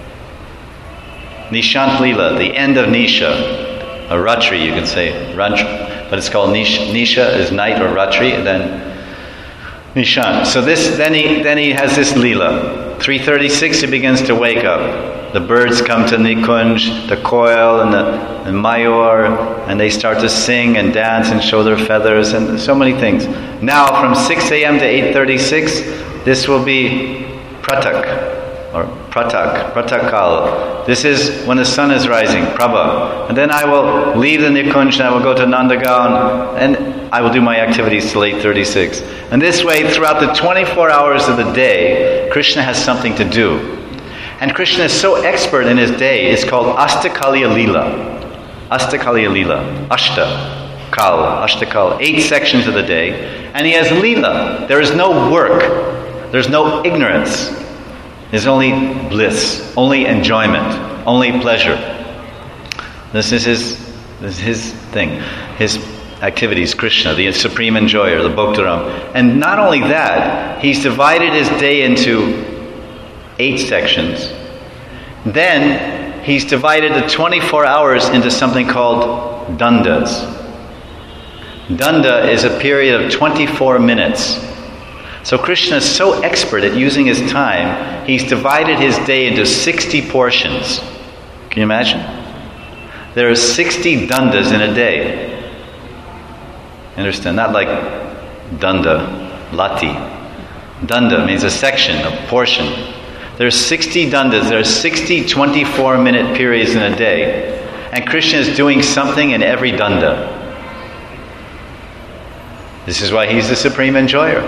Nishant Leela, the end of Nisha. Or Ratri, you can say. But it's called Nisha is night, or Ratri, and then Nishant. So then he has this Leela. 3:36 he begins to wake up. The birds come to Nikunj, the koil and the mayur, and they start to sing and dance and show their feathers and so many things. Now from 6 a.m. to 8:36, this will be pratak, or pratakal. This is when the sun is rising, prabha. And then I will leave the Nikunj and I will go to Nandagaon and I will do my activities till 8:36. And this way, throughout the 24 hours of the day, Krishna has something to do. And Krishna is so expert in his day, it's called Astakaliya Leela. Astakaliya Leela. Ashtakal. 8 sections of the day. And he has Leela. There is no work. There's no ignorance. There's only bliss, only enjoyment, only pleasure. This is his thing. His activities, Krishna, the supreme enjoyer, the Bhoktaram. And not only that, he's divided his day into 8 sections. Then he's divided the 24 hours into something called dandas. Danda is a period of 24 minutes. So Krishna is so expert at using his time, he's divided his day into 60 portions. Can you imagine? There are 60 dandas in a day. Understand? Not like danda, lati. Danda means a section, a portion. There's 60 dandas. There are 60 24-minute periods in a day. And Krishna is doing something in every danda. This is why he's the supreme enjoyer.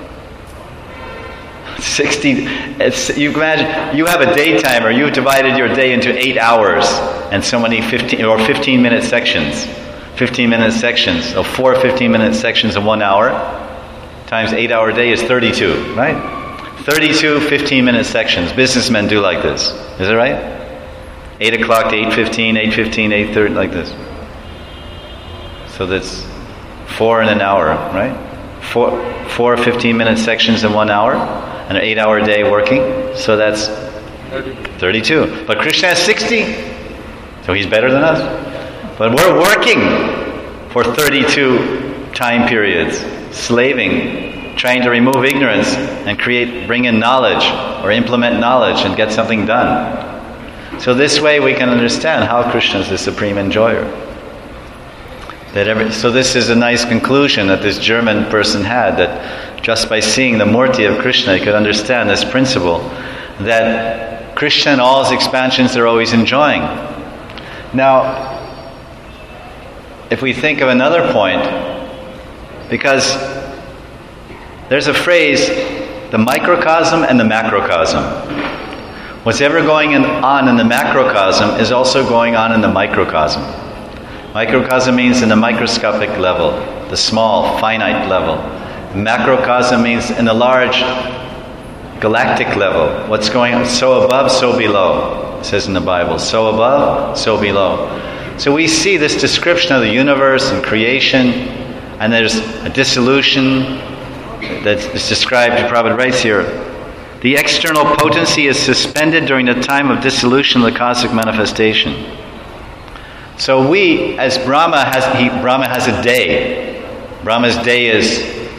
60, you imagine, you have a day timer, you've divided your day into 8 hours and so many 15-minute sections. 15-minute sections, of 4 15-minute sections of 1 hour, times 8-hour day is 32, right? 32 15-minute sections. Businessmen do like this. Is it right? 8 o'clock to 8:15, 8:15, 8:30, like this. So that's 4 in an hour, right? 4 15-minute sections in 1 hour, and an 8-hour day working. So that's 32. But Krishna has 60. So he's better than us. But we're working for 32 time periods, slaving, trying to remove ignorance and bring in knowledge or implement knowledge and get something done. So this way we can understand how Krishna is the supreme enjoyer. So this is a nice conclusion that this German person had, that just by seeing the Murti of Krishna, he could understand this principle, that Krishna and all his expansions are always enjoying. Now, if we think of another point, because there's a phrase, the microcosm and the macrocosm. What's ever going on in the macrocosm is also going on in the microcosm. Microcosm means in the microscopic level, the small, finite level. Macrocosm means in the large, galactic level. What's going on? So above, so below. It says in the Bible, so above, so below. So we see this description of the universe and creation and there's a dissolution that's described, Prabhupada writes here, the external potency is suspended during the time of dissolution of the cosmic manifestation. So we, as Brahma has a day. Brahma's day is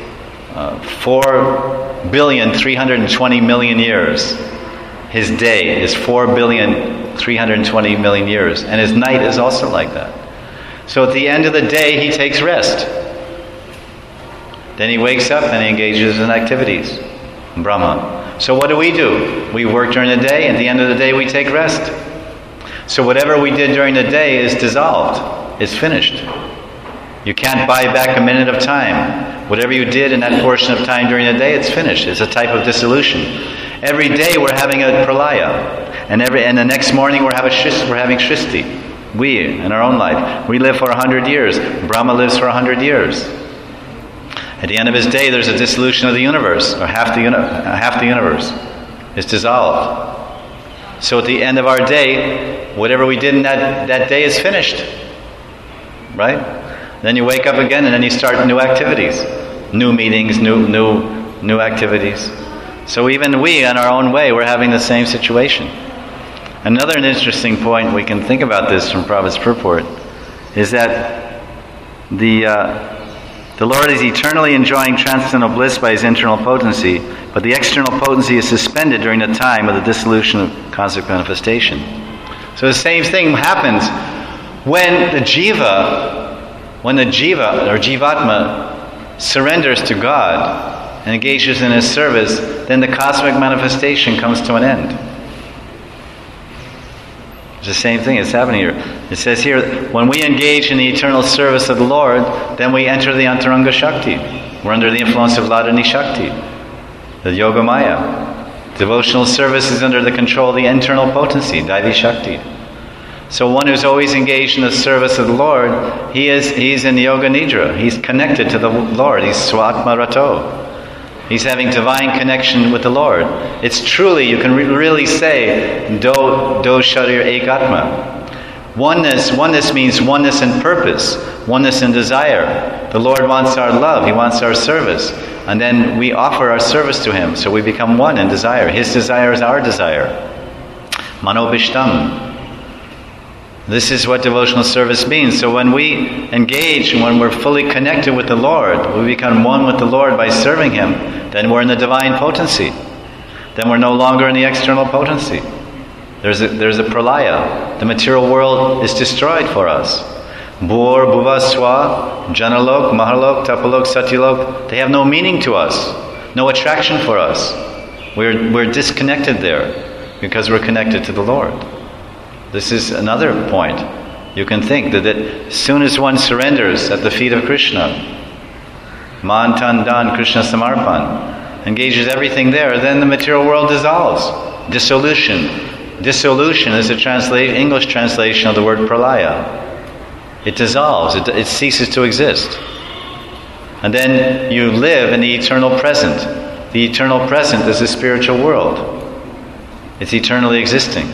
4,320,000,000 years. His day is 4,320,000,000 years. And his night is also like that. So at the end of the day, he takes rest. Then he wakes up and he engages in activities. Brahma. So what do? We work during the day, and at the end of the day we take rest. So whatever we did during the day is dissolved. It's finished. You can't buy back a minute of time. Whatever you did in that portion of time during the day, it's finished. It's a type of dissolution. Every day we're having a pralaya. And the next morning we're having Shristi. We, in our own life, we live for 100 years. Brahma lives for 100 years. At the end of his day, there's a dissolution of the universe, or half the universe is dissolved. So at the end of our day, whatever we did in that day is finished. Right? Then you wake up again, and then you start new activities, new meetings, new activities. So even we, in our own way, we're having the same situation. Another interesting point we can think about this from Prabhupada's purport is that the Lord is eternally enjoying transcendental bliss by his internal potency, but the external potency is suspended during the time of the dissolution of cosmic manifestation. So the same thing happens when the jiva or jivatma surrenders to God and engages in his service, then the cosmic manifestation comes to an end. It's the same thing that's happening here. It says here, when we engage in the eternal service of the Lord, then we enter the Antaranga Shakti. We're under the influence of Ladini Shakti, the Yoga Maya. Devotional service is under the control of the internal potency, Daivi Shakti. So one who's always engaged in the service of the Lord, he's in Yoga Nidra. He's connected to the Lord. He's Swatma Rato. He's having divine connection with the Lord. It's truly, you can really say, Do Sharir Ekatma. Oneness means oneness in purpose, oneness in desire. The Lord wants our love, he wants our service. And then we offer our service to him, so we become one in desire. His desire is our desire. Manobishtam. This is what devotional service means. So when we engage, when we're fully connected with the Lord, we become one with the Lord by serving him, then we're in the divine potency. Then we're no longer in the external potency. There's a pralaya. The material world is destroyed for us. Bhur, Bhuva, Swa, Janalok, Mahalok, Tapalok, Satyalok, they have no meaning to us, no attraction for us. We're disconnected there because we're connected to the Lord. This is another point. You can think that as soon as one surrenders at the feet of Krishna, Man Tan Dan Krishna Samarpan, engages everything there, then the material world dissolves. Dissolution. Dissolution is the English translation of the word pralaya. It dissolves. It ceases to exist. And then you live in the eternal present. The eternal present is the spiritual world. It's eternally existing.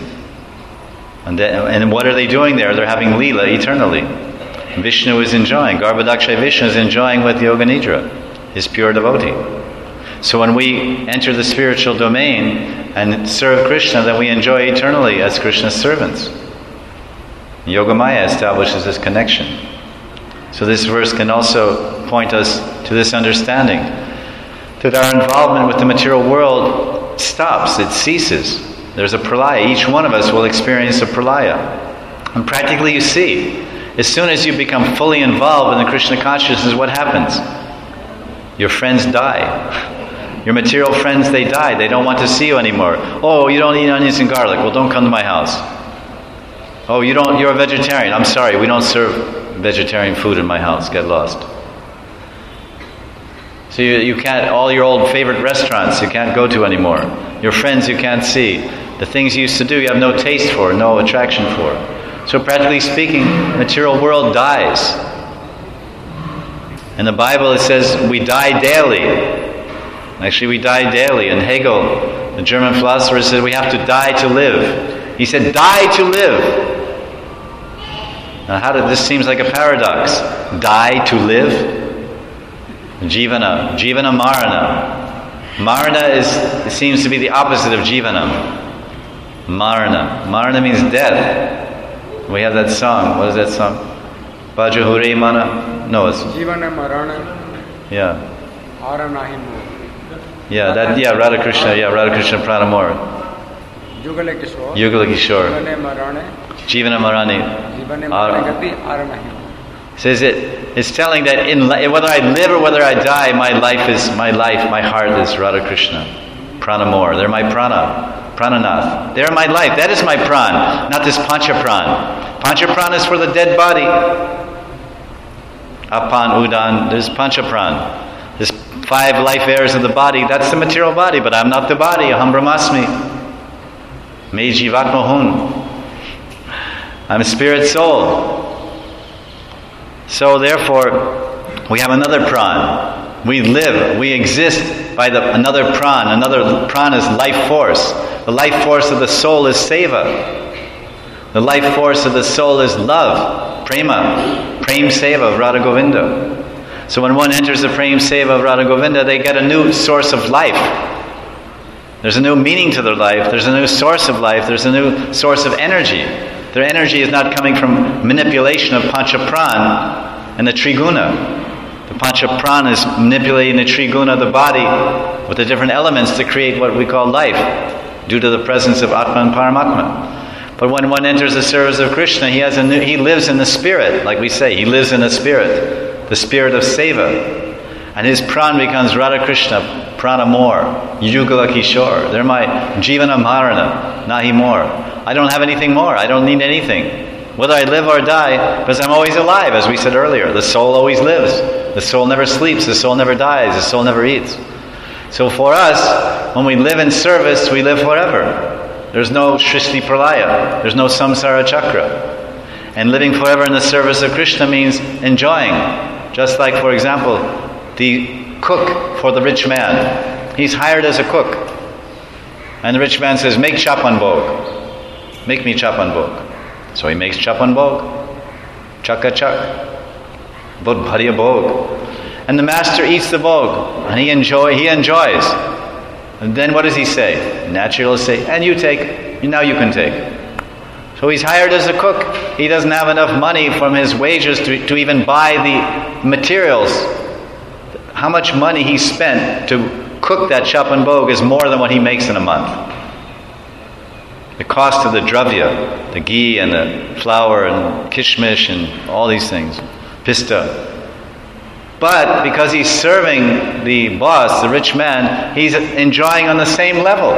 And what are they doing there? They're having Leela eternally. Vishnu is enjoying. Garbhodakshay Vishnu is enjoying with Yoga Nidra, his pure devotee. So when we enter the spiritual domain and serve Krishna, then we enjoy eternally as Krishna's servants. Yoga Maya establishes this connection. So this verse can also point us to this understanding that our involvement with the material world stops, it ceases. There's a pralaya. Each one of us will experience a pralaya. And practically you see, as soon as you become fully involved in the Krishna consciousness, what happens? Your friends die. Your material friends, they die. They don't want to see you anymore. Oh, you don't eat onions and garlic. Well, don't come to my house. Oh, you're a vegetarian. I'm sorry, we don't serve vegetarian food in my house. Get lost. So you can't, all your old favorite restaurants you can't go to anymore. Your friends you can't see. The things you used to do you have no taste for, no attraction for. So practically speaking, the material world dies. In the Bible it says we die daily. Actually we die daily. And Hegel, the German philosopher, said we have to die to live. He said, die to live. Now this seems like a paradox. Die to live? Jivana. Jivana Marana. Marana seems to be the opposite of Jivanam. Marana. Marana means death. We have that song. What is that song? Bhajahure Mana. No, it's Jivana Marana. Yeah. Aranahimu. Yeah, Radha Krishna. Yeah, Radha Krishna Pranamore. Yugala Kishore. Yugala Kishore. Jivana Marane. Jivana Marani. Jivana Marane Aranahimu. Says it's telling that whether I live or whether I die, my heart is Radha Krishna. Pranamore. They're my prana. Prananath. They're my life. That is my pran, not this pancha pran. Pancha pran is for the dead body. Apan, udan, there's pancha pran. There's 5 life airs of the body. That's the material body, but I'm not the body. Aham brahmasmi. Me jivatmohun. I'm a spirit soul. So therefore, we have another pran. We live, we exist by another pran. Another pran is life force. The life force of the soul is seva. The life force of the soul is love, prema, prem seva of Radha Govinda. So when one enters the prem seva of Radha Govinda, they get a new source of life. There's a new meaning to their life. There's a new source of life. There's a new source of energy. Their energy is not coming from manipulation of pancha pran and the triguna. The pancha pran is manipulating the triguna of the body with the different elements to create what we call life, due to the presence of Atma and Paramatma. But when one enters the service of Krishna, he lives in the spirit, like we say, he lives in the spirit of seva. And his pran becomes Radha Krishna, Pranamore, Yugala Kishore. They're my Jivana Marana, Nahi more. I don't have anything more. I don't need anything. Whether I live or die, because I'm always alive, as we said earlier. The soul always lives. The soul never sleeps. The soul never dies. The soul never eats. So for us, when we live in service, we live forever. There's no Shrishti Pralaya. There's no Samsara Chakra. And living forever in the service of Krishna means enjoying. Just like, for example, the cook for the rich man. He's hired as a cook. And the rich man says, make chapan bhog. Make me chapan bhog. So he makes chapan bhog. Chaka chak. Bod bhariya bhog. And the master eats the bhog. And he enjoys. And then what does he say? Naturally he'll say, and you take. Now you can take. So he's hired as a cook. He doesn't have enough money from his wages to even buy the materials. How much money he spent to cook that chapan bhog is more than what he makes in a month. The cost of the dravya, the ghee and the flour and kishmish and all these things, pista. But because he's serving the boss, the rich man, he's enjoying on the same level.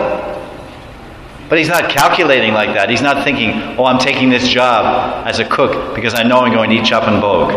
But he's not calculating like that. He's not thinking, oh, I'm taking this job as a cook because I know I'm going to eat chapan bhog.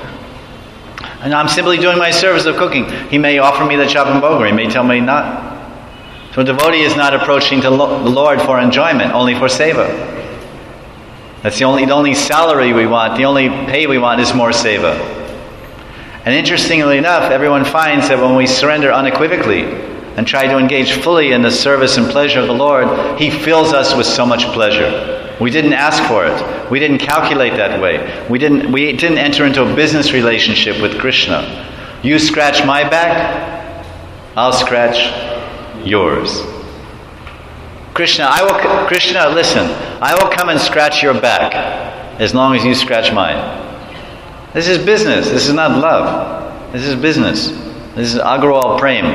And I'm simply doing my service of cooking. He may offer me the chapan bhog, or he may tell me not. So a devotee is not approaching to the Lord for enjoyment, only for seva. That's the only salary we want, the only pay we want is more seva. And interestingly enough, everyone finds that when we surrender unequivocally and try to engage fully in the service and pleasure of the Lord, He fills us with so much pleasure. We didn't ask for it. We didn't calculate that way. We didn't enter into a business relationship with Krishna. You scratch my back, I'll scratch yours. Krishna, listen, I will come and scratch your back as long as you scratch mine. This is business. This is not love. This is business. This is Agrawal Prem.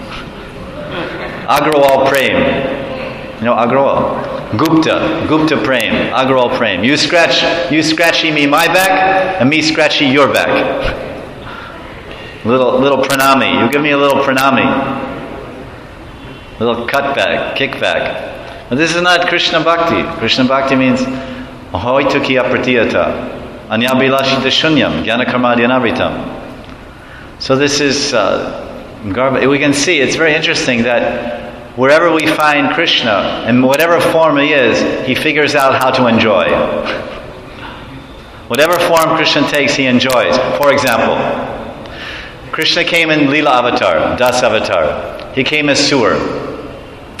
Agrawal Prem. You know Agrawal? Gupta Prem, Agrawal Prem. You scratchy me my back, and me scratchy your back. Little pranami. You give me a little pranami. Little cutback, kickback. But this is not Krishna Bhakti. Krishna Bhakti means ahoy tuki apratiyata, anyabilashita shunyam, jnana karmadhyanabritam. So this is we can see, it's very interesting that wherever we find Krishna, in whatever form He is, He figures out how to enjoy. Whatever form Krishna takes, He enjoys. For example, Krishna came in Leela Avatar, Das Avatar. He came as Sur.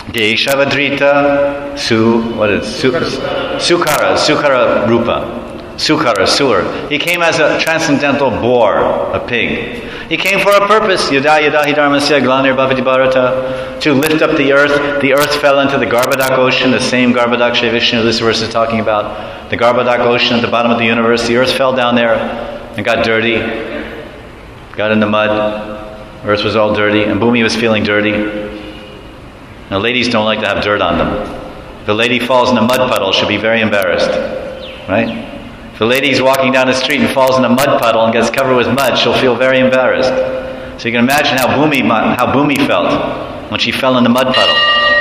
Geshavadrita Sukara Rupa. Sukara, sewer. He came as a transcendental boar, a pig. He came for a purpose, yada yada hidharmasya glanir bhavati bharata, to lift up the earth. The earth fell into the Garbadak ocean, the same Garbadak Shri Vishnu this verse is talking about. The Garbadak ocean at the bottom of the universe. The earth fell down there and got dirty, got in the mud. Earth was all dirty, and Bhumi was feeling dirty. Now ladies don't like to have dirt on them. If a lady falls in a mud puddle, she'll be very embarrassed, right? If a lady's walking down the street and falls in a mud puddle and gets covered with mud, she'll feel very embarrassed. So you can imagine how Bhumi felt when she fell in the mud puddle,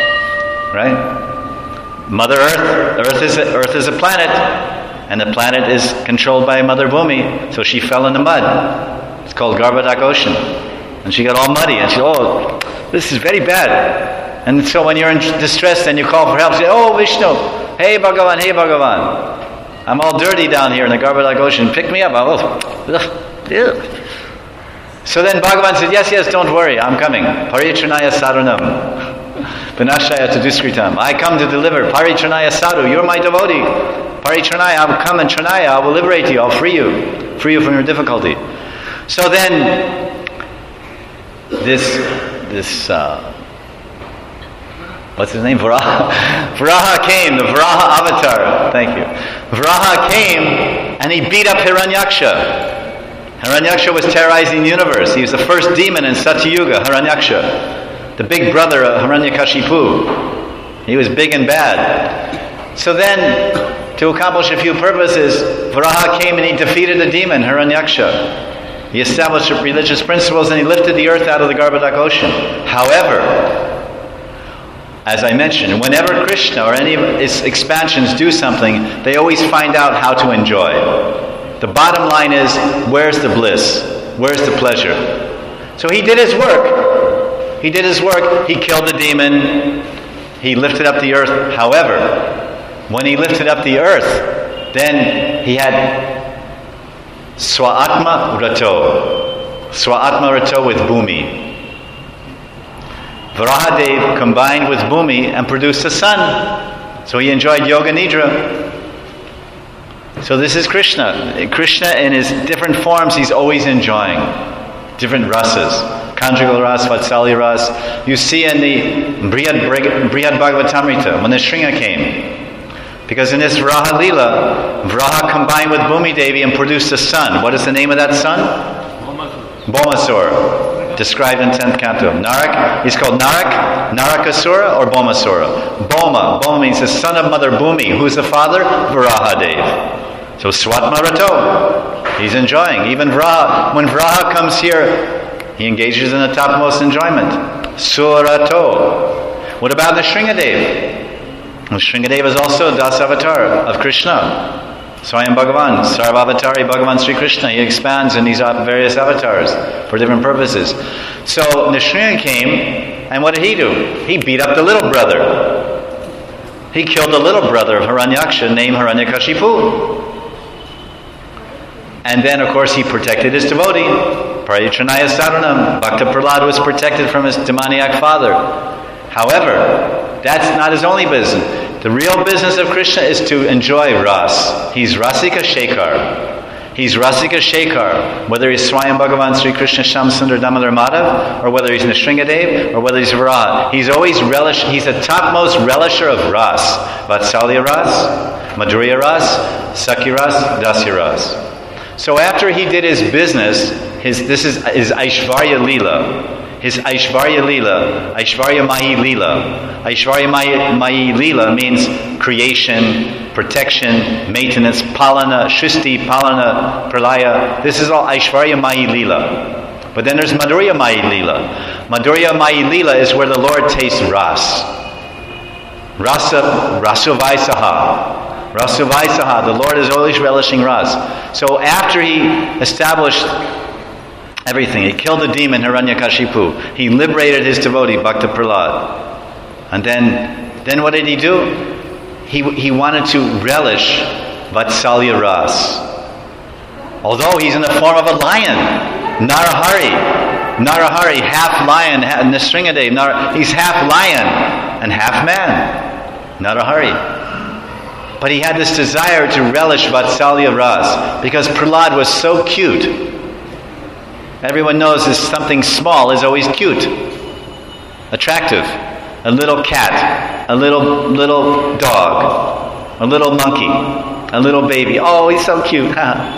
right? Mother Earth is a planet, and the planet is controlled by Mother Bhumi, so she fell in the mud. It's called Garbadak Ocean. And she got all muddy, and she, this is very bad. And so when you're in distress and you call for help, say, oh Vishnu, hey Bhagavan, I'm all dirty down here in the Garbadak Ocean. Pick me up. So then Bhagavan said, yes, don't worry. I'm coming. Paritranaya saranam. Vinashaya taduskritam. I come to deliver. Paritranaya sadhu. You're my devotee. Paritranaya. I'll come and tranaya. I will liberate you. I'll free you. Free you from your difficulty. So then this what's his name? Varaha came, the Varaha avatar. Thank you. Varaha came and he beat up Hiranyaksha. Hiranyaksha was terrorizing the universe. He was the first demon in Satyuga, Hiranyaksha. The big brother of Hiranyakashipu. He was big and bad. So then, to accomplish a few purposes, Varaha came and he defeated the demon, Hiranyaksha. He established religious principles and he lifted the earth out of the Garbadak Ocean. However, as I mentioned, whenever Krishna or any of his expansions do something, they always find out how to enjoy. The bottom line is, where's the bliss? Where's the pleasure? So he did his work. He killed the demon. He lifted up the earth. However, when he lifted up the earth, then he had Swatma Rato with Bhumi. Varahadev combined with Bhumi and produced a son. So he enjoyed Yoga Nidra. So this is Krishna. Krishna in his different forms, he's always enjoying different rasas. Conjugal ras, Vatsalya ras. You see in the Brihad Bhagavatamrita, when the Shringa came. Because in this Varaha Leela, Varaha combined with Bhumi Devi and produced a son. What is the name of that son? Bhomasura. Described in 10th canto. Narak, he's called Narakasura or Bhomasura. Bhoma means the son of Mother Bhumi. Who's the father? Varahadev. So Swatma Rato, he's enjoying. Even Varaha, when Varaha comes here, he engages in the topmost enjoyment. Surato. What about the Shringadev? Well, Shringadev is also a Das avatar of Krishna. Swayam Bhagavan, Sarvavatari Bhagavan Sri Krishna. He expands in these various avatars for different purposes. So Nrsimha came, and what did he do? He beat up the little brother. He killed the little brother of Hiranyaksha named Hiranyakashipu. And then, of course, he protected his devotee. Paritranaya Saranam. Bhakta Prahlad was protected from his demoniac father. However, that's not his only business. The real business of Krishna is to enjoy Ras. He's Rasika Shekhar. He's Rasika Shekhar. Whether he's Swayam Bhagavan Sri Krishna Shamsundar Damodar Madhav, or whether he's Nrsimhadev, or whether he's Varaha. He's always he's the topmost relisher of Ras. Vatsalya Ras, Madhurya Ras, Sakhi Ras, Dasya Ras. So after he did his business, this is his Aishvarya Leela. His Aishvarya Leela, Aishvarya Mahi Leela. Aishvarya Mahi Leela means creation, protection, maintenance, palana, Shristi, palana, pralaya. This is all Aishvarya Mahi Leela. But then there's Madhurya Mahi Leela. Madhurya Mahi Leela is where the Lord tastes ras. Rasuvaisaha. Rasuvaisaha. The Lord is always relishing ras. So after he established everything, he killed the demon Hiranyakashipu. He liberated his devotee Bhakta Prahlad. And then what did he do? He wanted to relish Vatsalya Ras. Although he's in the form of a lion, Narahari, half lion, Nrsimhadev. He's half lion and half man, Narahari. But he had this desire to relish Vatsalya Ras because Prahlad was so cute. Everyone knows that something small is always cute, attractive. A little cat, a little dog, a little monkey, a little baby. Oh, he's so cute.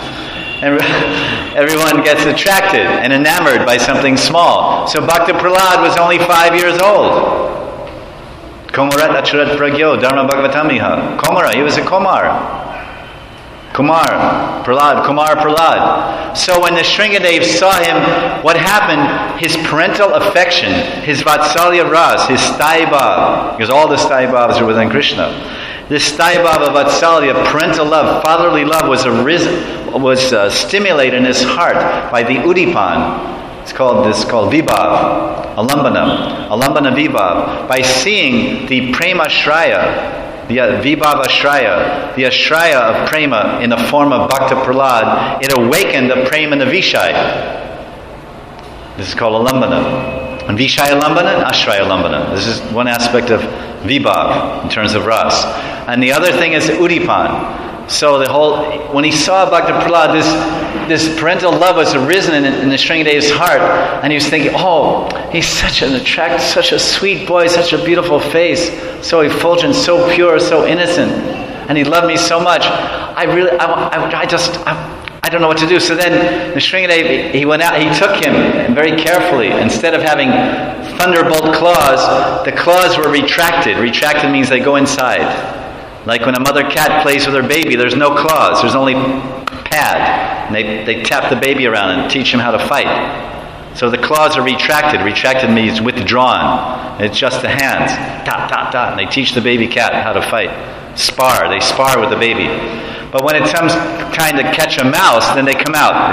Everyone gets attracted and enamored by something small. So Bhakta Prahlad was only 5 years old. Komarat Achurat Pragyo Dharma Bhagavatamiha. Komara, he was a Komar. Kumar Prahlad. So when the Shringadev saw him, what happened? His parental affection, his Vatsalya Ras, his Staibhav, because all the Staibhavs are within Krishna. This Staibhav of Vatsalya, parental love, fatherly love, was stimulated in his heart by the Udipan. This is called Vibhav, Alambana Vibhav. By seeing the Prema Shraya, the Vibhav Ashraya, the Ashraya of Prema in the form of Bhakta Prahlad, it awakened the Prema and the Vishaya. This is called Alambana. And Vishaya Alambana and Ashraya Alambana. This is one aspect of Vibhav in terms of Ras. And the other thing is Udipan. So when he saw Bhakta Prahlad, this parental love was arisen in the Shringadev's heart, and he was thinking, oh, he's such a sweet boy, such a beautiful face, so effulgent, so pure, so innocent, and he loved me so much. I don't know what to do. So then the Shringadev, he went out, he took him very carefully. Instead of having thunderbolt claws, the claws were retracted. Retracted means they go inside. Like when a mother cat plays with her baby, there's no claws, there's only pad. And they tap the baby around and teach him how to fight. So the claws are retracted. Retracted means withdrawn. It's just the hands. Dot, dot, dot. And they teach the baby cat how to fight. They spar with the baby. But when it comes time to catch a mouse, then they come out.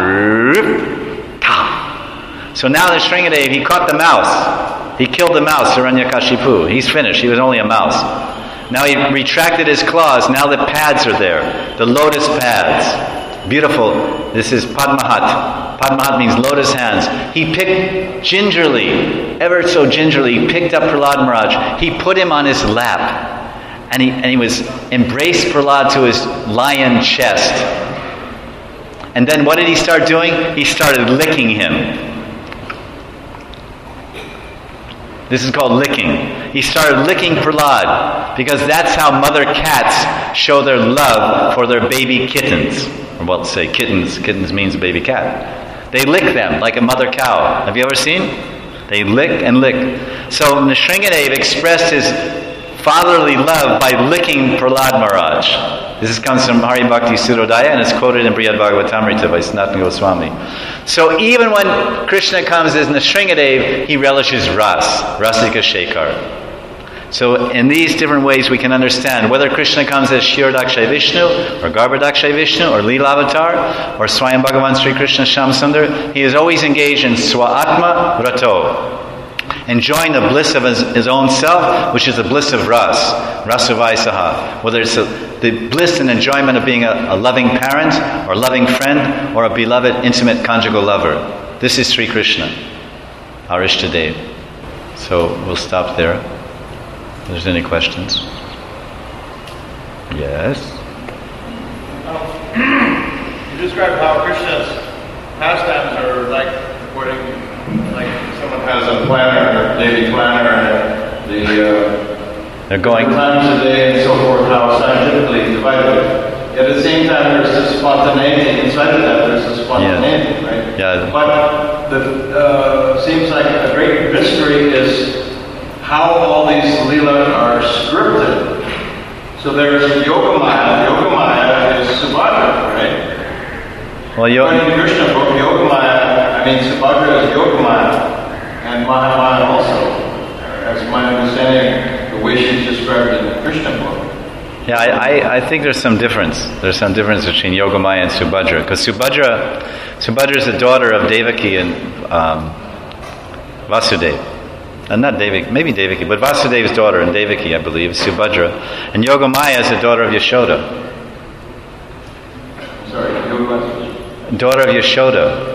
So now the Shringadev, he caught the mouse. He killed the mouse, Hiranyakashipu. He's finished. He was only a mouse. Now he retracted his claws. Now the pads are there. The lotus pads. Beautiful. This is Padmahat. Padmahat means lotus hands. He picked gingerly, ever so gingerly, he picked up Prahlad Maharaj. He put him on his lap. And he embraced Prahlad to his lion chest. And then what did he start doing? He started licking him. This is called licking. He started licking Prahlad because that's how mother cats show their love for their baby kittens. Or well, say kittens. Kittens means baby cat. They lick them like a mother cow. Have you ever seen? They lick and lick. So Nrsingadev expressed his fatherly love by licking Prahlad Maharaj. This comes from Hari Bhakti Surodaya and is quoted in Brihad Bhagavatamrita by Sanatana Goswami. So even when Krishna comes as Nrsingadev, he relishes Ras, Rasika Shekhar. So in these different ways we can understand whether Krishna comes as Shiradakshay Vishnu or Garbhadakshay Vishnu or Leelavatar or Swayam Bhagavan Sri Krishna Shamsundar, he is always engaged in Swatma Rato, enjoying the bliss of his own self, which is the bliss of Ras, Rasavaisaha. Whether it's the bliss and enjoyment of being a loving parent, or a loving friend, or a beloved, intimate, conjugal lover. This is Sri Krishna, our Ishtadev. So we'll stop there. If there's any questions. Yes? You described how Krishna's pastimes are like according, like someone has a planner, a daily planner, and they're going times a day and so forth, how scientifically divided. Yet at the same time, there's this spontaneity inside of that. There's this spontaneity, right? Yeah. But the seems like a great mystery is how all these leela are scripted. So there's Yogamaya. Yogamaya is Subhadra, right? Well, in the Krishna book, Yogamaya, Subhadra is Yogamaya, and Mahamaya also. That's my understanding, the way she's described in the Krishna book. Yeah, I think there's some difference. There's some difference between Yogamaya and Subhadra. Because Subhadra is the daughter of Devaki and Vasudeva. Not Devaki, maybe Devaki, but Vasudeva's daughter and Devaki, I believe, is Subhadra. And Yogamaya is the daughter of Yashoda. Sorry, Yogamaya. Daughter of Yashoda.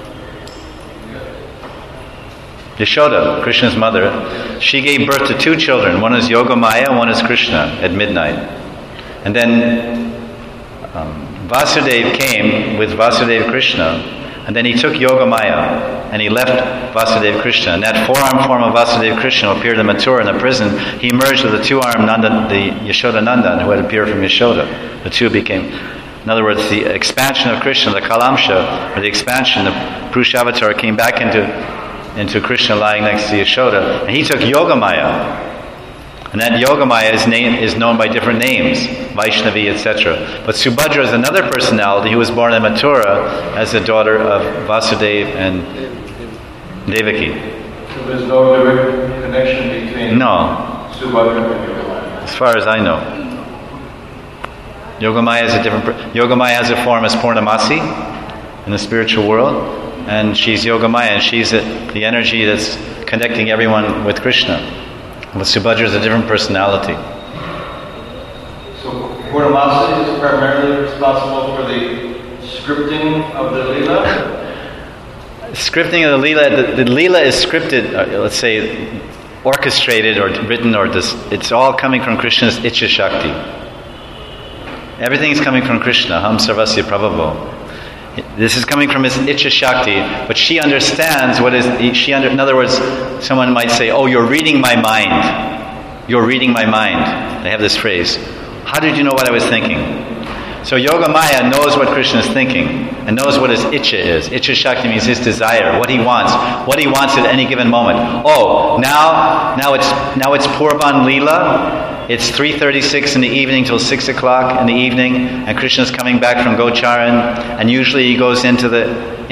Yashoda, Krishna's mother, she gave birth to two children. One is Yogamaya, one is Krishna at midnight. And then Vasudeva came with Vasudeva Krishna, and then he took Yogamaya and he left Vasudeva Krishna. And that four-armed form of Vasudeva Krishna appeared in Mathura in a prison. He merged with the two-armed Nanda, the Yashoda Nandan, who had appeared from Yashoda. The two became, in other words, the expansion of Krishna, the Kalamsha, or the expansion, the Purushavatar came back into Krishna lying next to Yashoda. And he took Yogamaya. And that Yogamaya is known by different names, Vaishnavi, etc. But Subhadra is another personality who was born in Mathura as the daughter of Vasudeva and Devaki. So there's no direct connection between Subhadra and Yogamaya? As far as I know. Yogamaya is a different... Yogamaya has a form as Purnamasi in the spiritual world. And she's Yogamaya, and she's the energy that's connecting everyone with Krishna. But Subhadra is a different personality. So Purnamasi is primarily responsible for the scripting of the Leela? Scripting of the Leela, the Leela is scripted, let's say, orchestrated or written, it's all coming from Krishna's Ichcha Shakti. Everything is coming from Krishna, Ham Sarvasya Prabhavo. This is coming from his Ichcha Shakti, but she understands what is... in other words, someone might say, oh, you're reading my mind. You're reading my mind. They have this phrase. How did you know what I was thinking? So Yogamaya knows what Krishna is thinking and knows what his Ichcha is. Ichcha Shakti means his desire, what he wants at any given moment. Oh, now it's Purban Leela. It's 3:36 in the evening till 6 o'clock in the evening, and Krishna's coming back from Gocharan, and usually he goes into the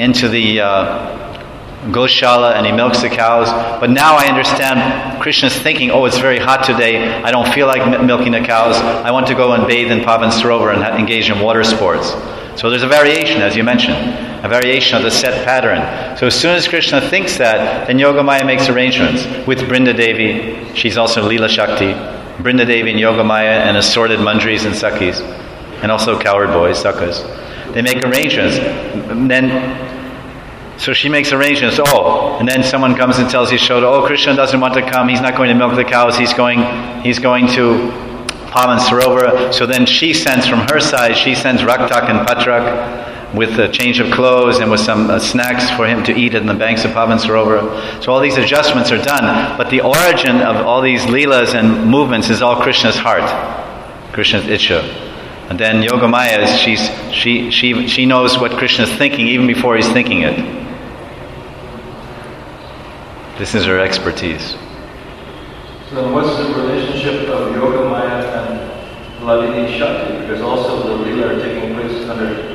Goshala and he milks the cows. But now I understand Krishna's thinking, oh, it's very hot today, I don't feel like milking the cows, I want to go and bathe in Pavan Sarovar and engage in water sports. So there's a variation, as you mentioned, a variation of the set pattern. So as soon as Krishna thinks that, then Yogamaya makes arrangements with Brinda Devi. She's also Leela Shakti. Brinda Devi and Yogamaya and assorted mandris and sakhis, and also cowherd boys, sakhas. They make arrangements. So she makes arrangements. Oh, and then someone comes and tells Yashoda, oh, Krishna doesn't want to come. He's not going to milk the cows. He's going to Pavan Sarovar. So then she sends from her side. She sends Raktak and Patrak with a change of clothes and with some snacks for him to eat in the banks of Pavan Sarovar. So all these adjustments are done, but the origin of all these leelas and movements is all Krishna's heart, Krishna's Ichcha. And then Yogamaya, she knows what Krishna's thinking even before he's thinking it. This is her expertise. So then what's the relationship of Yogamaya and Hladini Shakti? Because also the leela are taking place under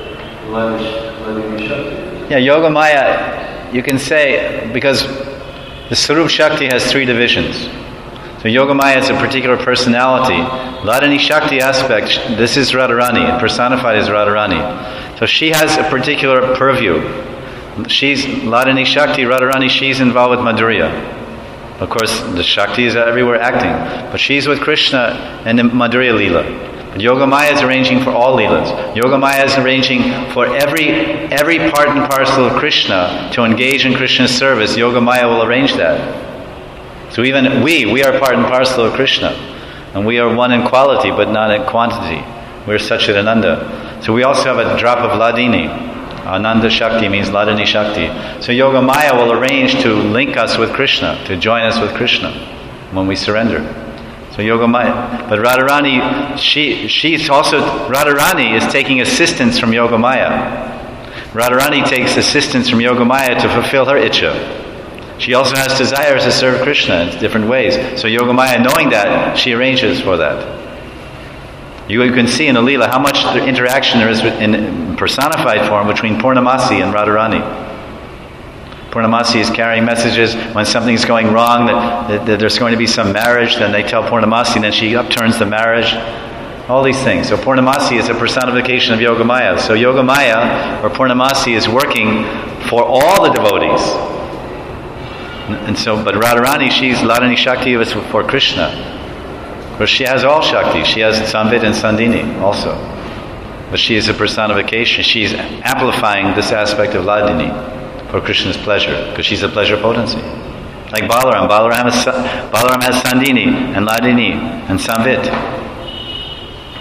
yeah, Yogamaya, you can say, because the Sarup Shakti has three divisions. So Yogamaya is a particular personality. Hladini Shakti aspect, this is Radharani, personified as Radharani. So she has a particular purview. She's Hladini Shakti, Radharani, she's involved with Madhurya. Of course, the Shakti is everywhere acting, but she's with Krishna and the Madhurya Leela. Yogamaya is arranging for all Leelas. Yogamaya is arranging for every part and parcel of Krishna to engage in Krishna's service. Yogamaya will arrange that. So even we are part and parcel of Krishna. And we are one in quality but not in quantity. We're Satchidananda. So we also have a drop of Hladini. Ananda Shakti means Hladini Shakti. So Yogamaya will arrange to link us with Krishna, to join us with Krishna when we surrender. So Yogamaya, but Radharani, Radharani is taking assistance from Yogamaya. Radharani takes assistance from Yogamaya to fulfill her Ichcha. She also has desires to serve Krishna in different ways. So Yogamaya, knowing that, she arranges for that. You can see in the Leela how much interaction there is in personified form between Purnamasi and Radharani. Purnamasi is carrying messages when something's going wrong, that there's going to be some marriage, then they tell Purnamasi, and then she upturns the marriage. All these things. So Purnamasi is a personification of Yogamaya. So Yogamaya, or Purnamasi, is working for all the devotees. And so, but Radharani, she's Hladini Shakti for Krishna. But she has all Shakti. She has Samvit and Sandini also. But she is a personification. She's amplifying this aspect of Hladini for Krishna's pleasure, because she's a pleasure potency. Like Balaram. Balaram has Sandini and Hladini and Samvit.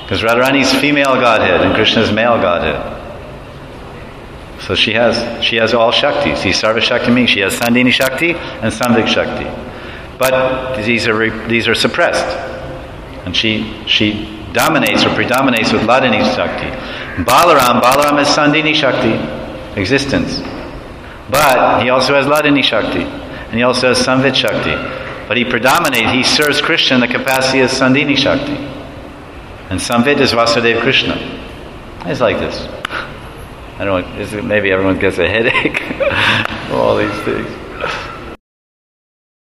Because Radharani's female godhead and Krishna's male godhead. So she has all Shaktis. He's Sarva Shakti, meaning she has Sandhini Shakti and Samvik Shakti. But these are suppressed. And she dominates or predominates with Hladini Shakti. Balaram is Sandhini Shakti, existence. But he also has Hladini Shakti. And he also has Samvit Shakti. But he serves Krishna in the capacity of Sandhini Shakti. And Samvit is Vasudeva Krishna. It's like this. I don't know, maybe everyone gets a headache from all these things.